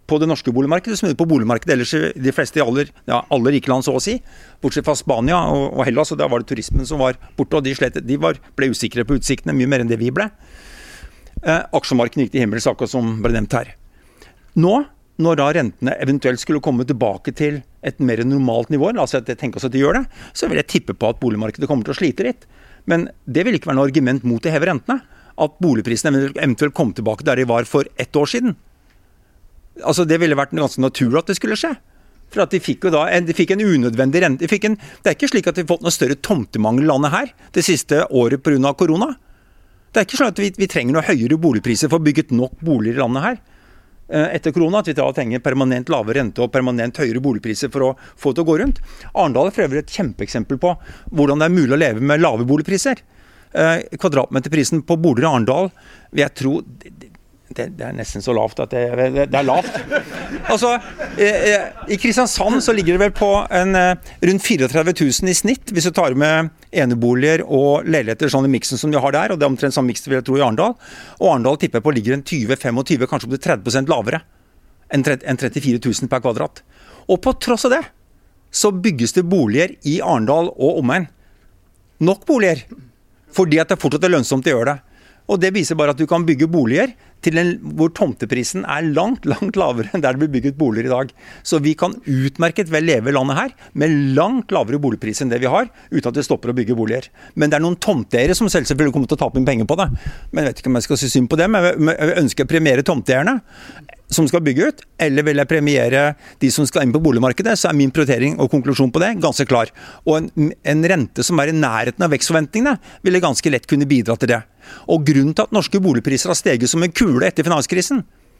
på det norske boligmarkedet som på boligmarkedet ellers i de fleste aller, ja, alle rike land så å si, bortsett fra Spania og, og Hellas, og der var det turismen som var borte, og de, slet, de var, ble usikre på utsiktene mye mer enn det vi ble. Eh, aksjemarkedet gikk til himmels, akkurat som ble nevnt her. Nå, når da rentene eventuelt skulle komme tilbake til et mer normalt nivå, la oss si at jeg tenker oss at de gjør det, så vil jeg tippe på at boligmarkedet kommer til å slite litt. Men det vil ikke være noe argument mot å heve rentene, at boligprisene eventuelt kom tilbake der de var for ett år siden. Altså det ville vært ganske naturlig at det skulle skje. For at de fikk jo da en, de fikk en unødvendig rente. De fikk en, det er ikke slik at de har fått noe større tomtemangel i landet her det siste året på grunn av korona. Det er ikke sånn at vi, vi trenger noe høyere boligpriser for å bygge nok boliger i landet her etter korona, at vi da trenger permanent lave rente og permanent høyere boligpriser for å få det til å gå rundt. Arendal er for øvrig et kjempeeksempel på hvordan det er mulig å leve med lave boligpriser. Kvadratmeterprisen på boliger i Arendal, vil jeg tro... Det, det er nesten så lavt at det, det, det er lavt. Altså, eh, i Kristiansand så ligger det vel på en, eh, rundt trettifire tusen i snitt, hvis du tar med eneboliger og leiligheter sånn i miksen som de har der, og det er omtrent sånn miks vil jeg tro i Arendal. Og Arendal tipper jeg på ligger en tjue til tjuefem, kanskje opp til tretti prosent lavere enn trettifire tusen per kvadrat. Og på tross av det, så bygges det boliger i Arendal og omegn. Nok boliger, fordi at det fortsatt er lønnsomt å gjøre det. Og det viser bare at du kan bygge boliger til en, hvor tomteprisen er langt, langt lavere enn der det blir bygget boliger i dag. Så vi kan utmerket vel leve i landet her med langt lavere boligpris enn det vi har, uten at det stopper å bygge boliger. Men det er noen tomteeiere som selv selvfølgelig kommer til å tape inn penger på det. Men jeg vet ikke om jeg skal si synd på det, men jeg ønsker å premiere tomteeierne som skal bygge ut, eller vil jeg premiere de som skal inn på boligmarkedet, så er min prioritering og konklusjon på det ganske klar. Og en, en rente som er i nærheten av vekstforventningene, ville ganske lett kunne bidra til det. Og grunnen til at norske boligpriser har steget som en kule etter finanskrisen,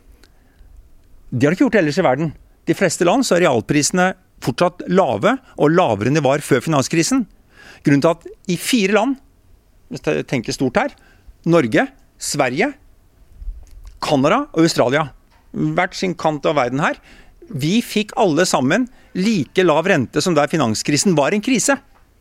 det har det ikke gjort ellers i verden. De fleste land så er realprisene fortsatt lave, og lavere enn de var før finanskrisen. Grunnen til at i fire land, hvis jeg tenker stort her, Norge, Sverige, Kanada og Australia, hvert sin kant av verden her, vi fikk alle sammen like lav rente som der finanskrisen var en krise.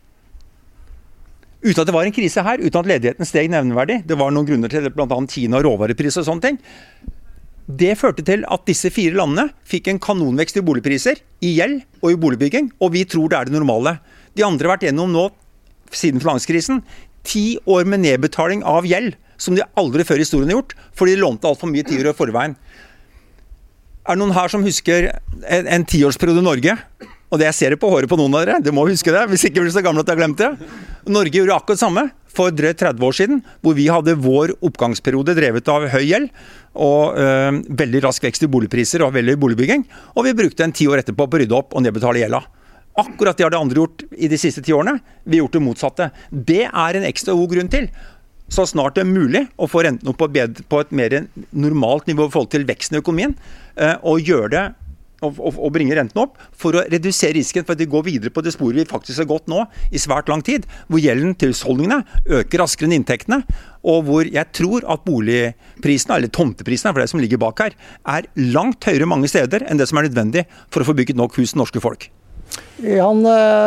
Uten at det var en krise her, uten at ledigheten steg nevneverdig. Det var noen grunner til blant annet Kina og råvarepris og sånne ting. Det førte til at disse fire landene fikk en kanonvekst i boligpriser, i gjeld og i boligbygging, og vi tror det er det normale. De andre har vært gjennom nå, siden finanskrisen, ti år med nedbetaling av gjeld, som de aldri før i historien har gjort, fordi de lånte alt for mye tiår i forveien. Er det noen her som husker en, en tiårsperiode i Norge? Og det jeg ser det på håret på noen av dere, det må huske det, hvis ikke blir så gammel at jeg har glemt det. Norge gjorde akkurat samme for drøyt tretti år siden, hvor vi hadde vår oppgangsperiode drevet av høy gjeld, og øh, veldig rask vekst i boligpriser og veldig boligbygging, og vi brukte en ti år etterpå på å rydde opp og nedbetale gjelda. Akkurat det har det andre gjort i de siste ti årene, vi har gjort det motsatte. Det er en ekstra god grunn til, så snart det er mulig å få renten opp på, bedre, på et mer normalt nivå i forhold til veksten i økonomien, øh, og gjøre det og, og, og bringe renten opp for å redusere risken for at de går videre på det sporet vi faktisk har gått nå i svært lang tid, hvor gjelden til husholdningene øker raskere enn inntektene, og hvor jeg tror at boligprisene, eller tomteprisene for det som ligger bak her, er langt høyere mange steder enn det som er nødvendig for å få bygget nok hus til norske folk. Jan,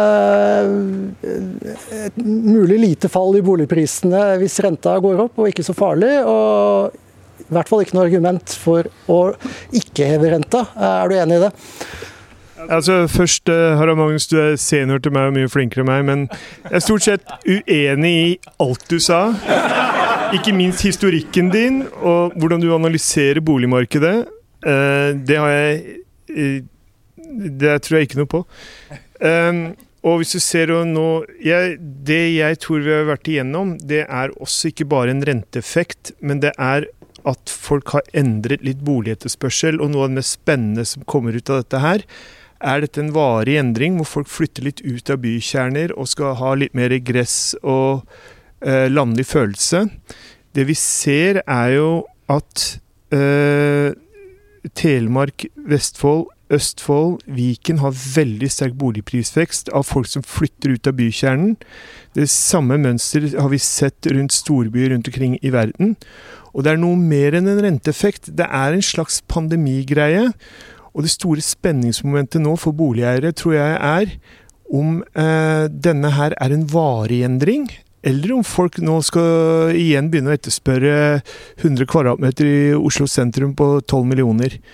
et mulig lite fall i boligprisene hvis renta går opp, og ikke så farlig, og i hvert fall ikke noe argument for å ikke heve renta. Er du enig i det? Altså, først, Harald Magnus, du er senior til meg og mye flinkere enn meg, men jeg er stort sett uenig i alt du sa. Ikke minst historikken din, og hvordan du analyserer boligmarkedet. Det har jeg... Det tror jeg ikke noe på. Um, og hvis du ser nå, jeg, det jeg tror vi har vært igjennom, det er også ikke bare en renteeffekt, men det er at folk har endret litt boligetterspørsel, og noe av det mest spennende som kommer ut av dette her, er dette en varig endring, hvor folk flytter litt ut av bykjerner og skal ha litt mer gress og uh, landlig følelse. Det vi ser er jo at uh, Telemark, Vestfold, Østfold, Viken har veldig sterk boligprisvekst av folk som flytter ut av bykjernen. Det samme mønster har vi sett rundt storbyer rundt omkring i verden. Og det er noe mer enn en renteeffekt. Det er en slags pandemigreie. Og det store spenningsmomentet nå for boligeiere tror jeg er om eh, denne her er en varig endring, eller om folk nå skal igjen begynne å etterspørre hundre kvadratmeter i Oslo sentrum på tolv millioner.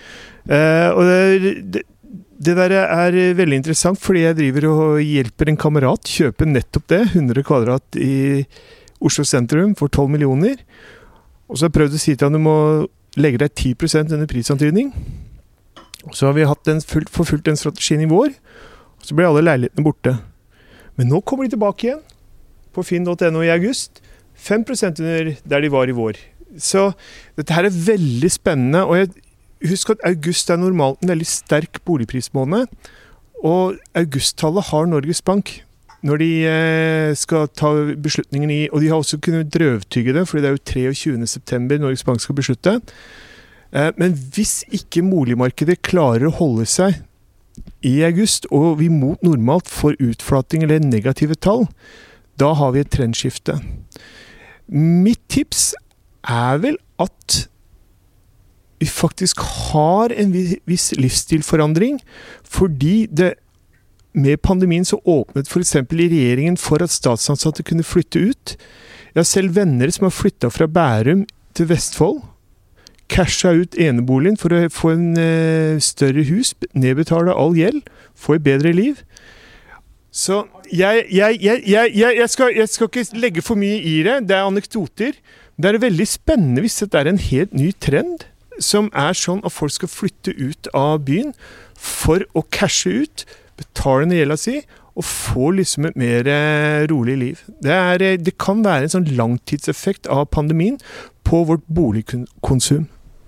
Uh, og det, det, det der er veldig interessant, fordi jeg driver og hjelper en kamerat kjøpe nettopp det, hundre kvadrat i Oslo sentrum for tolv millioner. Og så har jeg prøvd å si til han, du må legge deg ti prosent under prisantydning. Så har vi hatt den fullt, forfulgt den strategien i vår, og så ble alle leilighetene borte. Men nå kommer de tilbake igjen på finn punktum no i august, fem prosent under der de var i vår. Så dette her er veldig spennende, og jeg husk at august er normalt en veldig sterk boligprismåned, og augusttallet har Norges Bank når de eh, skal ta beslutningen i, og de har også kunnet drøvtygge det, fordi det er jo treogtjúende september Norges Bank skal beslutte. Eh, men hvis ikke boligmarkedet klarer å holde seg i august, og vi mot normalt får utflating eller negative tall, da har vi et trendskifte. Mitt tips er vel at vi faktisk har en viss livsstilforandring, fordi det med pandemien så åpnet for eksempel i regjeringen for at statsansatte kunne flytte ut. Jeg har selv venner som har flyttet fra Bærum til Vestfold, cashet ut eneboligen for å få en uh, større hus, nedbetale all gjeld, få et bedre liv. Så jeg, jeg, jeg, jeg, jeg, skal, jeg skal ikke legge for mye i det, det er anekdoter. Det er veldig spennende hvis det er en helt ny trend, som er sånn at folk skal flytte ut av byen for å cashe ut, betale ned gjelda si, og få liksom et mer rolig liv. Det, er, det kan være en sånn langtidseffekt av pandemien på vårt boligkonsum.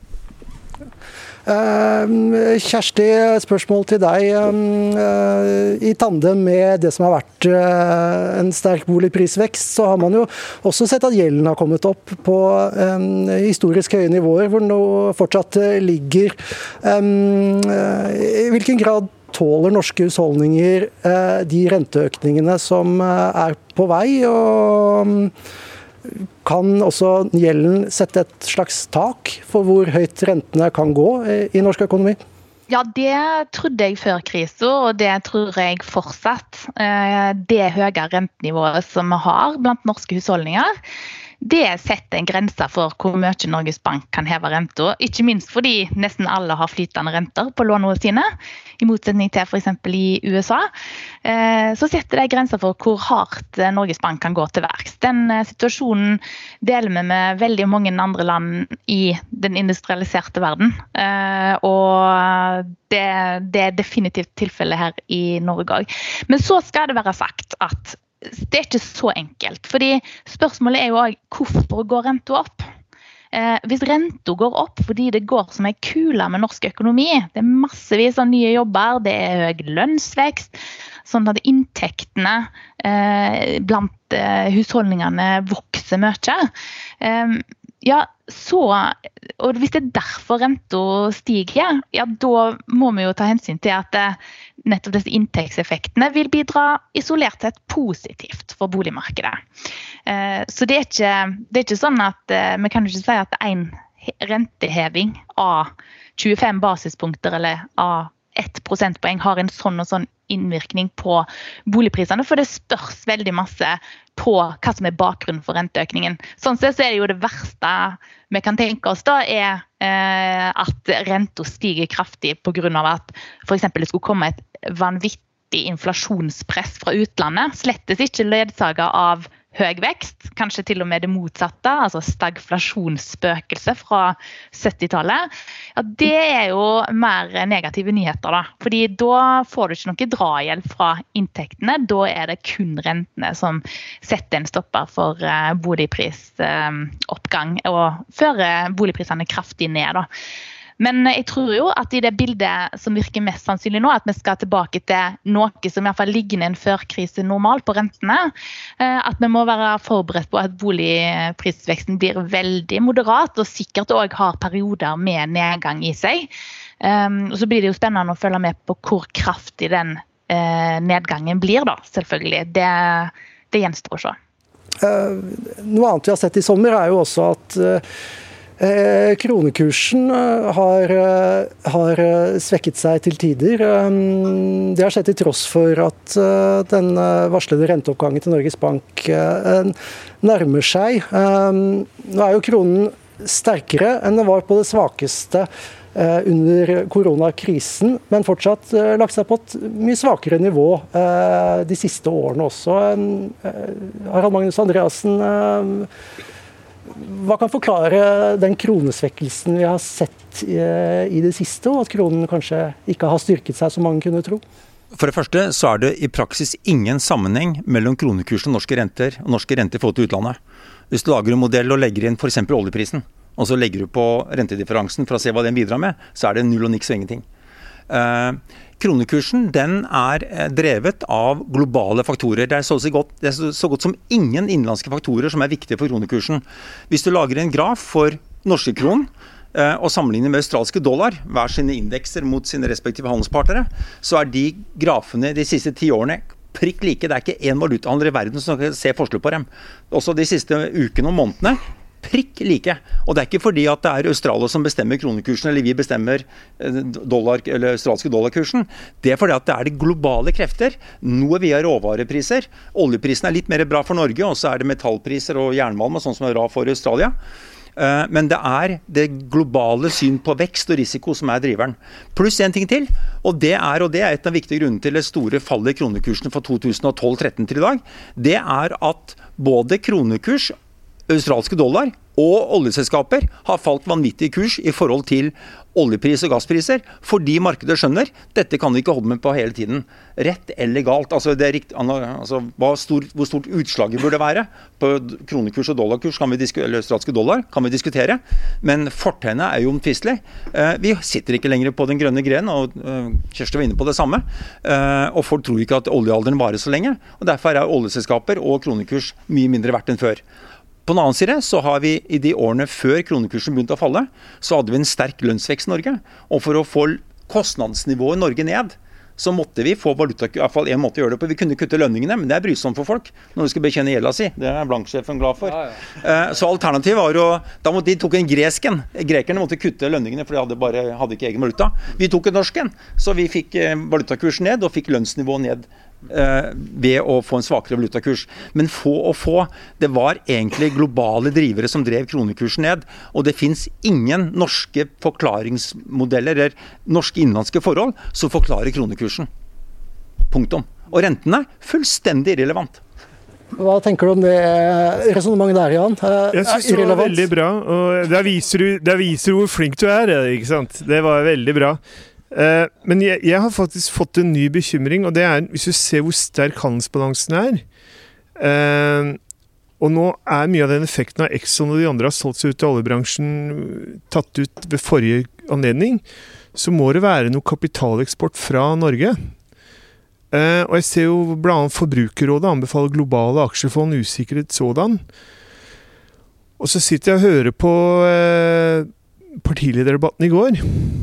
Uh, Kjersti, spørsmål til deg. Uh, I tandem med det som har vært uh, en sterk boligprisvekst, så har man jo også sett at gjelden har kommet opp på um, historisk høye nivåer, hvor den nå fortsatt uh, ligger. Um, uh, I hvilken grad tåler norske husholdninger uh, de renteøkningene som uh, er på vei, og um, kan også gjelden sette et slags tak for hvor høyt rentene kan gå i norsk økonomi? Ja, det trodde jeg før krisen, og det tror jeg fortsatt. Det høye rentenivået som vi har blant norske husholdninger, det setter en grense for hvor mye Norges Bank kan heve renta. Ikke minst fordi nesten alle har flytende renter på lånene sine, i motsetning til for eksempel i U S A. Så setter det grenser for hvor hardt Norges Bank kan gå til verks. Den situasjonen deler vi med veldig mange andre land i den industrialiserte verden. Og det, det er definitivt tilfellet her i Norge også. Men så skal det være sagt at det er ikke så enkelt, fordi spørsmålet er jo også hvorfor går renta opp? Eh, hvis renta går opp fordi det går som en kule med norsk økonomi, det er massevis av nye jobber, det er høy lønnsvekst, sånn at inntektene eh, blant eh, husholdningene vokser mye. Eh, ja, så, og hvis det er derfor renta stiger, ja, da må vi jo ta hensyn til at eh, nettopp disse inntektseffektene vil bidra isolert sett positivt for boligmarkedet. Eh, så det er, ikke, det er ikke sånn at eh, vi kan ikke si at en renteheving av tjuefem basispunkter eller av ett prosentpoeng har en sånn og sånn innvirkning på boligprisene, for det spørs veldig masse på hva som er bakgrunnen for renteøkningen. Sånn sett så er det jo det verste vi kan tenke oss da, er eh, at renta stiger kraftig på grunn av at for eksempel det skulle komme et vanvittig inflasjonspress fra utlandet, slettes ikke ledsaget av høy vekst, kanskje til og med det motsatte, altså stagflasjonsspøkelse fra syttitallet. Ja, det er jo mer negative nyheter da, fordi da får du ikke noe drahjelp fra inntektene, da er det kun rentene som setter en stopper for boligprisoppgang og fører boligprisene kraftig ned da. Men jeg tror jo at i det bildet som virker mest sannsynlig nå, at vi skal tilbake til noe som i hvert fall ligger en førkrise normalt på rentene, at vi må være forberedt på at boligprisveksten blir veldig moderat, og sikkert også har perioder med nedgang i seg. Og så blir det jo spennende å følge med på hvor kraftig den nedgangen blir da, selvfølgelig. Det, det gjenstår å se. Noe annet vi har sett i sommer er jo også at Eh, kronekursen har, har svekket seg til tider. Um, det har skjedd til tross for at uh, den varslede renteoppgangen til Norges Bank uh, nærmer seg. Um, nå er jo kronen sterkere enn det var på det svakeste under koronakrisen, men fortsatt lagt seg på et mye svakere nivå de siste årene også. Harald Magnus Andreassen, hva kan forklare den kronesvekkelsen vi har sett i det siste, og at kronen kanskje ikke har styrket seg som mange kunne tro? For det første så er det i praksis ingen sammenheng mellom kronekursen og norske renter, og norske renter i forhold til utlandet. Hvis du lager en modell og legger inn for eksempel oljeprisen, og så legger du på rentedifferansen for å se hva den bidrar med, så er det null og niks og ingenting. Eh, kronekursen, den er drevet av globale faktorer. Det er, så godt, det er så godt som ingen innenlandske faktorer som er viktige for kronekursen. Hvis du lager en graf for norske kron, eh, og sammenligner med australske dollar, hver sine indekser mot sine respektive handelspartnere, så er de grafene de siste ti årene prikk like. Det er ikke en valutahandler i verden som kan se forskjell på dem. Også de siste ukene og månedene, prikk like. Og det er ikke fordi at det er Australia som bestemmer kronekursen, eller vi bestemmer dollar, eller australske dollarkursen. Det er fordi at det er de globale krefter, noe via råvarepriser. Oljeprisen er litt mer bra for Norge, og så er det metallpriser og jernmalm, og sånn som er bra for Australia. Men det er det globale syn på vekst og risiko som er driveren. Pluss en ting til, og det er, og det er et av viktige grunnene til det store fallet i kronekursen fra to tusen og tolv tretten til i dag. Det er at både kronekurs, australske dollar og oljeselskaper har falt vanvittig kurs i forhold til oljepris og gasspriser, fordi markedet skjønner dette kan vi ikke holde med på hele tiden. Rett eller galt. Altså, det er rikt, altså hva stor, hvor stort utslaget burde være på kronekurs og dollarkurs, kan vi eller australske dollar, kan vi diskutere. Men fortegnet er jo omtvistelig. Eh, vi sitter ikke lenger på den grønne grenen, og eh, Kjersti var inne på det samme. Eh, og folk tror ikke at oljealderen varer så lenge, og derfor er oljeselskaper og kronekurs mye mindre verdt enn før. På den annen side så har vi i de årene før kronekursen begynte å falle, så hadde vi en sterk lønnsvekst i Norge. Og for å få kostnadsnivået i Norge ned, så måtte vi få valuta, i hvert fall en måte å gjøre det på. Vi kunne kutte lønningene, men det er brysomt for folk når du skal bekjenne gjelda si. Det er Blank-sjefen glad for. Ja, ja. Så alternativet var jo, da måtte de tok en gresken. Grekerne måtte kutte lønningene, for de hadde, bare, hadde ikke egen valuta. Vi tok en norsken, så vi fikk valutakursen ned, og fikk lønnsnivået ned ved å få en svakere valutakurs. Men få og få, det var egentlig globale drivere som drev kronekursen ned, og det finnes ingen norske forklaringsmodeller eller norske innenlandske forhold som forklarer kronekursen. Punktum. Og rentene fullstendig irrelevant. Hva tenker du om det resonemanget der, Jan? Jeg synes det var veldig bra, og der viser du, der viser du hvor flink du er, ikke sant? Det var veldig bra. Uh, men jeg, jeg har faktisk fått en ny bekymring, og det er hvis du ser hvor sterk handelsbalansen er, uh, og nå er mye av den effekten av Exxon og de andre har solgt seg ut til oljebransjen tatt ut ved forrige anledning, så må det være noe kapitaleksport fra Norge. Uh, og jeg ser jo blant annet Forbrukerrådet anbefaler globale aksjefond usikret sådan. Og så sitter jeg og hører på uh, partilederdebatten i går,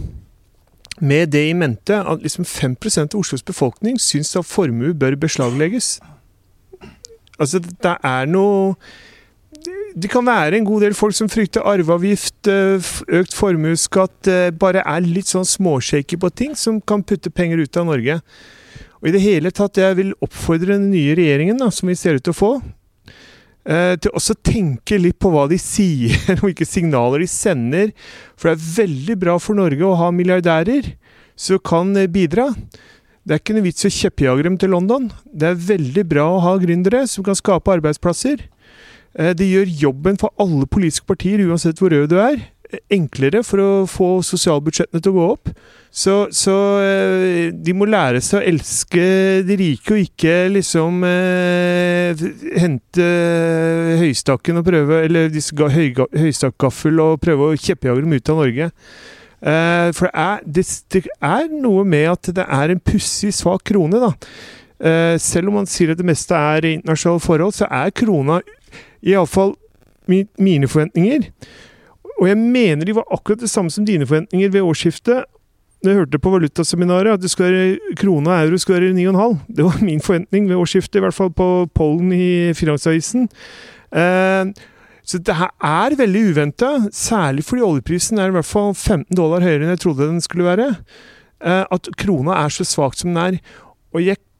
med det i mente at liksom fem prosent av Oslos befolkning synes at formue bør beslaglegges. Altså, det er noe... Det kan være en god del folk som frykter arveavgift, økt formueskatt, bare er litt sånn småshaky på ting som kan putte penger ut av Norge. Og i det hele tatt, jeg vil oppfordre den nye regjeringen, da, som vi ser ut til å få, Uh, til også tenke litt på hva de sier og hvilke signaler de sender, for det er veldig bra for Norge å ha milliardærer som kan uh, bidra. Det er ikke noe vits å kjeppjage dem til London. Det er veldig bra å ha gründere som kan skape arbeidsplasser. Uh, det gjør jobben for alle politiske partier, uansett hvor rød du er, enklere for å få sosialbudsjettene til å gå opp. Så, så eh, de må lære seg å elske de rike og ikke liksom eh, hente høystakken og prøve, eller høy, høystakkgaffel og prøve å kjeppjage dem ut av Norge. Eh, for det er, det, det er noe med at det er en pussig svak krone da. Eh, selv om man sier at det meste er internasjonale forhold, så er krona i alle fall mine forventninger. Og jeg mener de var akkurat det samme som dine forventninger ved årsskiftet. Når jeg hørte på valutaseminaret at det skal være, krone og euro skal være ni komma fem. Det var min forventning ved årsskiftet, i hvert fall på pollen i Finansavisen. Eh, så det her er veldig uventet, særlig fordi oljeprisen er i hvert fall femten dollar høyere enn jeg trodde den skulle være. Eh, at krona er så svagt som den er. Og jeg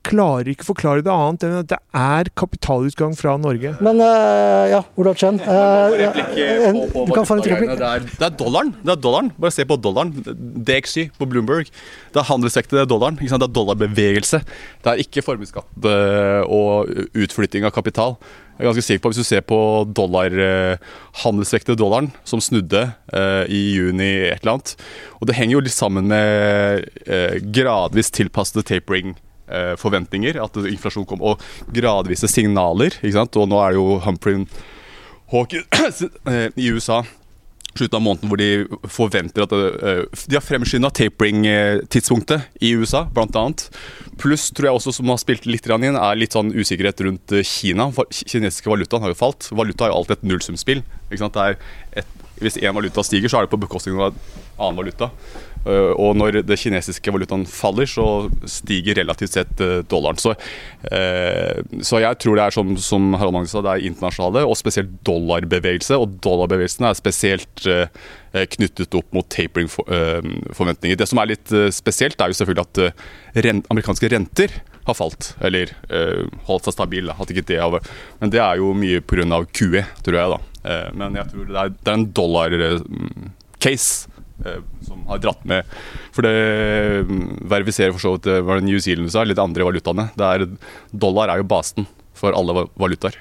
klarer ikke forklare det annet enn at det er kapitalutgang fra Norge. Men uh, ja, Olav Chen, uh, ja, en, du kan få en replikk. Det er, det er dollaren, det er dollaren. Bare se på dollaren. D X Y på Bloomberg. Det er handelsvekten, det er dollaren. Ikke sant? Det er dollarbevegelse. Det er ikke formuesskatt og utflytting av kapital. Jeg er ganske sikker på at hvis du ser på dollar, handelsvekten dollaren, som snudde uh, i juni et eller annet, og det henger jo litt sammen med uh, gradvis tilpassede tapering forventninger, at inflasjon kom, og gradvise signaler, ikke sant? Og nå er det jo Humphrey Hawkins i U S A slutten av måneden hvor de forventer at det, de har fremskyndet tapering-tidspunktet i U S A, blant annet. Pluss, tror jeg også, som har spilt litt inn, er litt sånn usikkerhet rundt Kina. Kinesiske valutaen har jo falt. Valuta er jo alltid et nullsumspill, ikke sant? Det er et, hvis en valuta stiger, så er det på bekostning av annen valuta. Uh, og når det kinesiske valutaen faller, så stiger relativt sett uh, dollaren. Så, uh, så jeg tror det er som, som Harald Magnus sa, det er internasjonale, og spesielt dollarbevegelse. Og dollarbevegelsen er spesielt uh, knyttet opp mot tapering-forventninger. Uh, det som er litt uh, spesielt, er jo selvfølgelig at uh, rent, amerikanske renter har falt, eller uh, holdt seg stabil. Da. Ikke det av, men det er jo mye på grunn av Q E, tror jeg. da. Uh, men jeg tror det er, det er en dollar-case. Uh, som har dratt med, for det verifiserer for så vidt hva New Zealand sa, litt andre valutaene. Det er, dollar er jo basen for alle valutaer.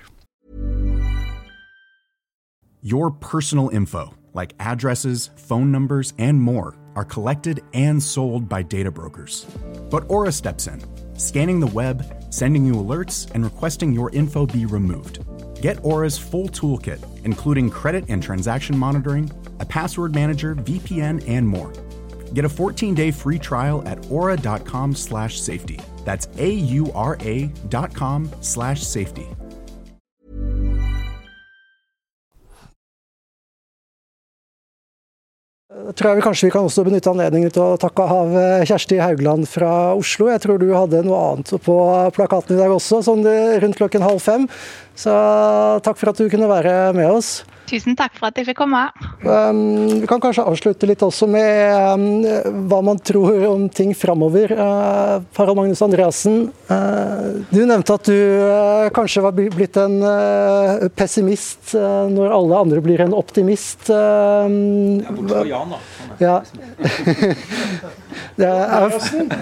Your personal info, like addresses, phone numbers, and more, are collected and sold by data brokers. But Aura steps in, scanning the web, sending you alerts, and requesting your info be removed. Get Aura's full toolkit, including credit and transaction monitoring, a password manager, V P N, and more. Get a fourteen-day free trial at aura.com slash safety. That's A-U-R-A dot com slash safety. Jeg tror jeg kanskje vi kan også benytte anledningen til å takke av Kjersti Haugland fra Oslo. Jeg tror du hadde noe annet på plakaten i dag også, sånn rundt klokken halv fem. Så takk for at du kunne være med oss. Tusen takk for at jeg fikk komme. Um, vi kan kanskje avslutte litt også med um, hva man tror om ting fremover. Uh, Harald Magnus Andreassen, uh, du nevnte at du uh, kanskje var blitt en uh, pessimist uh, når alle andre blir en optimist. Uh, ja, bortsett fra Jan da. Ja. Det er,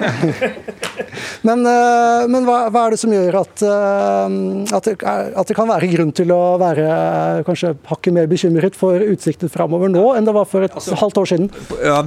men uh, men hva, hva er det som gjør at, uh, at, det, at det kan være grunn til å være uh, kanskje hakket mer bekymret for utsikten fremover nå enn det var for et altså, halvt år siden? Ja,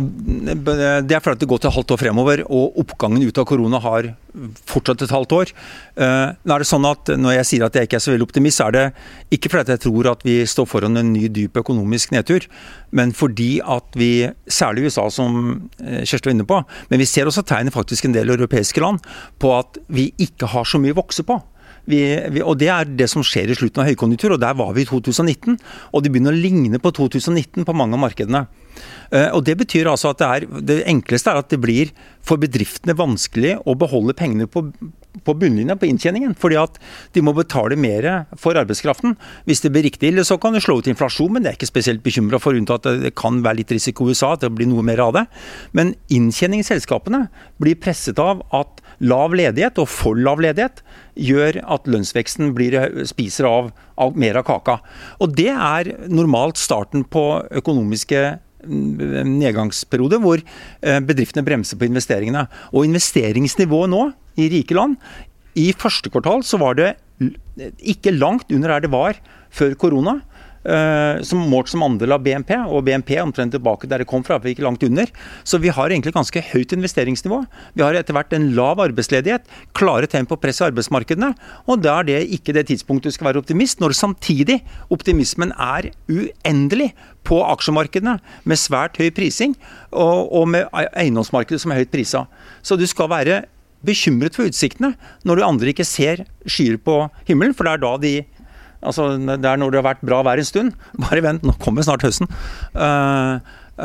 det er fordi det går til halvt år fremover, og oppgangen ut av korona har fortsatt et halvt år. Uh, nå er det sånn at når jeg sier at jeg ikke er så veldig optimist, så er det ikke fordi jeg tror at vi står foran en ny dyp økonomisk nedtur, men fordi at vi, særlig i U S A som Kjersti var inne på, men vi ser også tegnet faktisk en del europeiske land på at vi ikke har så mye å vokse på. Vi, vi, og det er det som skjer i slutten av høykonjunktur, og der var vi i to tusen nitten, og det begynner å ligne på to tusen nitten på mange av markedene. Uh, og det betyr altså at det, er, det enkleste er at det blir for bedriftene vanskelig å beholde pengene på, på bunnlinjen, på inntjeningen, fordi at de må betale mer for arbeidskraften. Hvis det blir riktig ille, så kan det slå ut inflasjon, men det er ikke spesielt bekymret for, unntatt at det kan være litt risiko i U S A, at det blir noe mer av det. Men inntjening i selskapene blir presset av at lav ledighet og for lav ledighet gjør at lønnsveksten blir, spiser av, av mer av kaka. Og det er normalt starten på økonomiske nedgangsperiode hvor bedriftene bremser på investeringene. Og investeringsnivået nå i rike land, i første kvartal så var det ikke langt under der det var før korona, som målt som andel av B N P, og B N P er omtrent tilbake der det kom fra, for ikke langt under. Så vi har egentlig ganske høyt investeringsnivå. Vi har etter hvert en lav arbeidsledighet, klare tegn på press i arbeidsmarkedene, og da er det ikke det tidspunktet du skal være optimist, når samtidig optimismen er uendelig på aksjemarkedene, med svært høy prising, og, og med eiendomsmarkedet som er høyt priset. Så du skal være bekymret for utsiktene når du andre ikke ser skyer på himmelen, for det er da de Altså, det er når det har vært bra hver en stund, bare vent, nå kommer snart høsten, uh,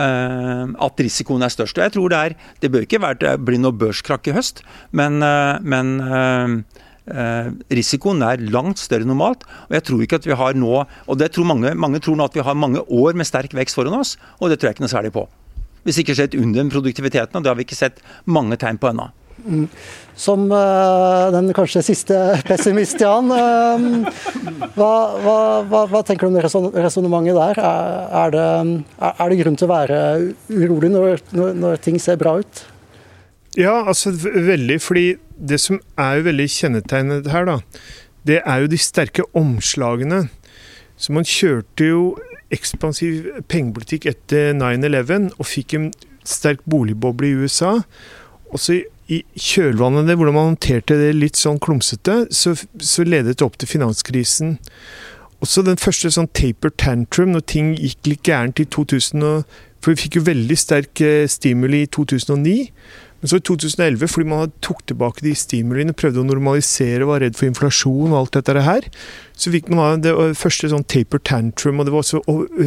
uh, at risikoen er størst. Og jeg tror det er, det bør ikke være, bli noe børskrakk i høst, men, uh, men uh, uh, risikoen er langt større normalt, og jeg tror ikke at vi har nå, og det tror mange, mange tror nå at vi har mange år med sterk vekst foran oss, og det tror jeg ikke noe særlig på. Hvis ikke skjedd under produktiviteten, og det har vi ikke sett mange tegn på ennå. Mm. Som uh, den kanskje siste pessimist, Jan, uh, hva, hva, hva, hva tenker du om reson- resonnementet der? Er, er, det, er det grunn til å være urolig når, når, når ting ser bra ut? Ja, altså veldig, fordi det som er jo veldig kjennetegnet her da, det er jo de sterke omslagene. Så man kjørte jo ekspansiv pengepolitikk etter nine eleven og fikk en sterk boligboble i U S A, og så i kjølvannet det, hvordan man håndterte det litt sånn klumsete, så, så ledet det opp til finanskrisen. Også den første sånn taper tantrum, når ting gikk litt gærent i to tusen, for vi fikk jo veldig sterk stimuli i to tusen og ni, men så i to tusen og elleve, fordi man hadde tok tilbake de stimuliene, prøvde å normalisere, var redd for inflasjon og alt dette her, så fikk man det første sånn taper tantrum, og det var også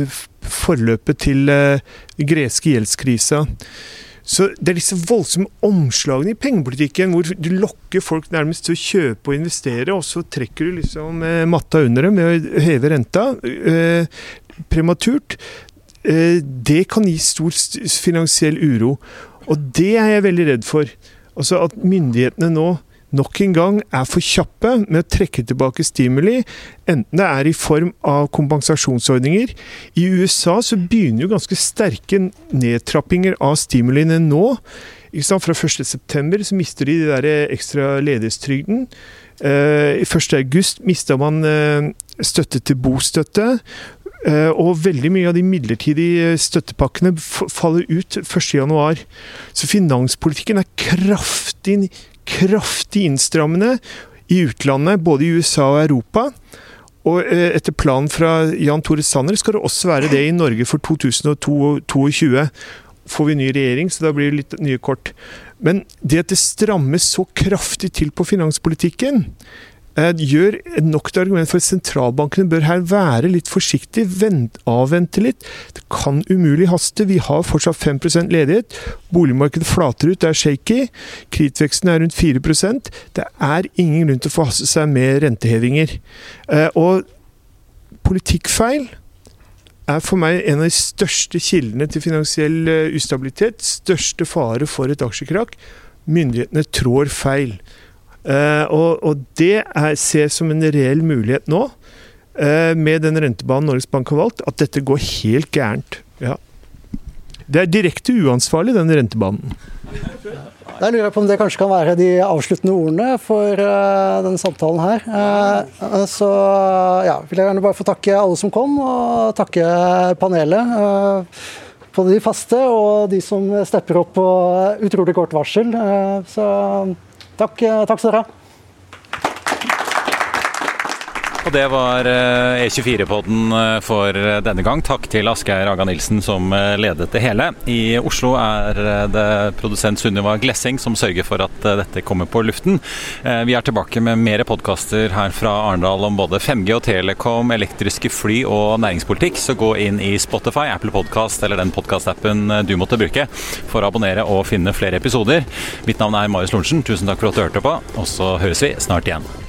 forløpet til uh, greske gjeldskrisa. Så det er disse voldsomme omslagene i pengepolitikken, hvor du lokker folk nærmest til å kjøpe og investere, og så trekker du liksom eh, matta under dem med å heve renta eh, prematurt. Eh, det kan gi stor finansiell uro, og det er jeg veldig redd for. Altså at myndighetene nå nok en gang er for kjappe med å trekke tilbake stimuli, enten det er i form av kompensasjonsordninger. I U S A så begynner jo ganske sterke nedtrappinger av stimuliene nå. Ikke sant? Fra første september så mister de de der ekstra ledighetstrygden. Uh, I første august mistet man uh, støtte til bostøtte. Uh, og veldig mye av de midlertidige støttepakkene f- faller ut første januar. Så finanspolitikken er kraftig kraftig innstrammende i utlandet, både i U S A og Europa. Og etter planen fra Jan Tore Sanner skal det også være det i Norge for to tusen og tjueto. Får vi ny regjering, så da blir det litt nye kort. Men det at det strammes så kraftig til på finanspolitikken, gjør nok et argument for at sentralbankene bør her være litt forsiktig, vent, avvente litt. Det kan umulig haste. Vi har fortsatt fem prosent ledighet. Boligmarkedet flater ut, det er shaky. Kreditveksten er rundt fire prosent. Det er ingen grunn til å forhaste seg med rentehevinger. Og politikkfeil er for meg en av de største kildene til finansiell ustabilitet. Største fare for et aksjekrakk. Myndighetene trår feil. Uh, og, og det er, ser som en reell mulighet nå, uh, med den rentebanen Norges Bank har valgt, at dette går helt gærent. Ja. Det er direkte uansvarlig, den rentebanen. Jeg lurer på om det kanskje kan være de avsluttende ordene for uh, denne samtalen her. Uh, så ja, vil jeg gjerne bare få takke alle som kom, og takke panelet. Uh, både de faste og de som stepper opp på utrolig kort varsel. Uh, så Takk, takk skal dere ha. Og det var E tjuefire-podden for denne gang. Takk til Asgeir Aga Nilsen som ledet det hele. I Oslo er det produsent Sunniva Glessing som sørger for at dette kommer på luften. Vi er tilbake med mer podcaster her fra Arendal om både fem G og telekom, elektriske fly og næringspolitikk. Så gå inn i Spotify, Apple Podcast eller den podcast-appen du måtte bruke for å abonnere og finne flere episoder. Mitt navn er Marius Lorentzen. Tusen takk for at du hørte på, og så høres vi snart igjen.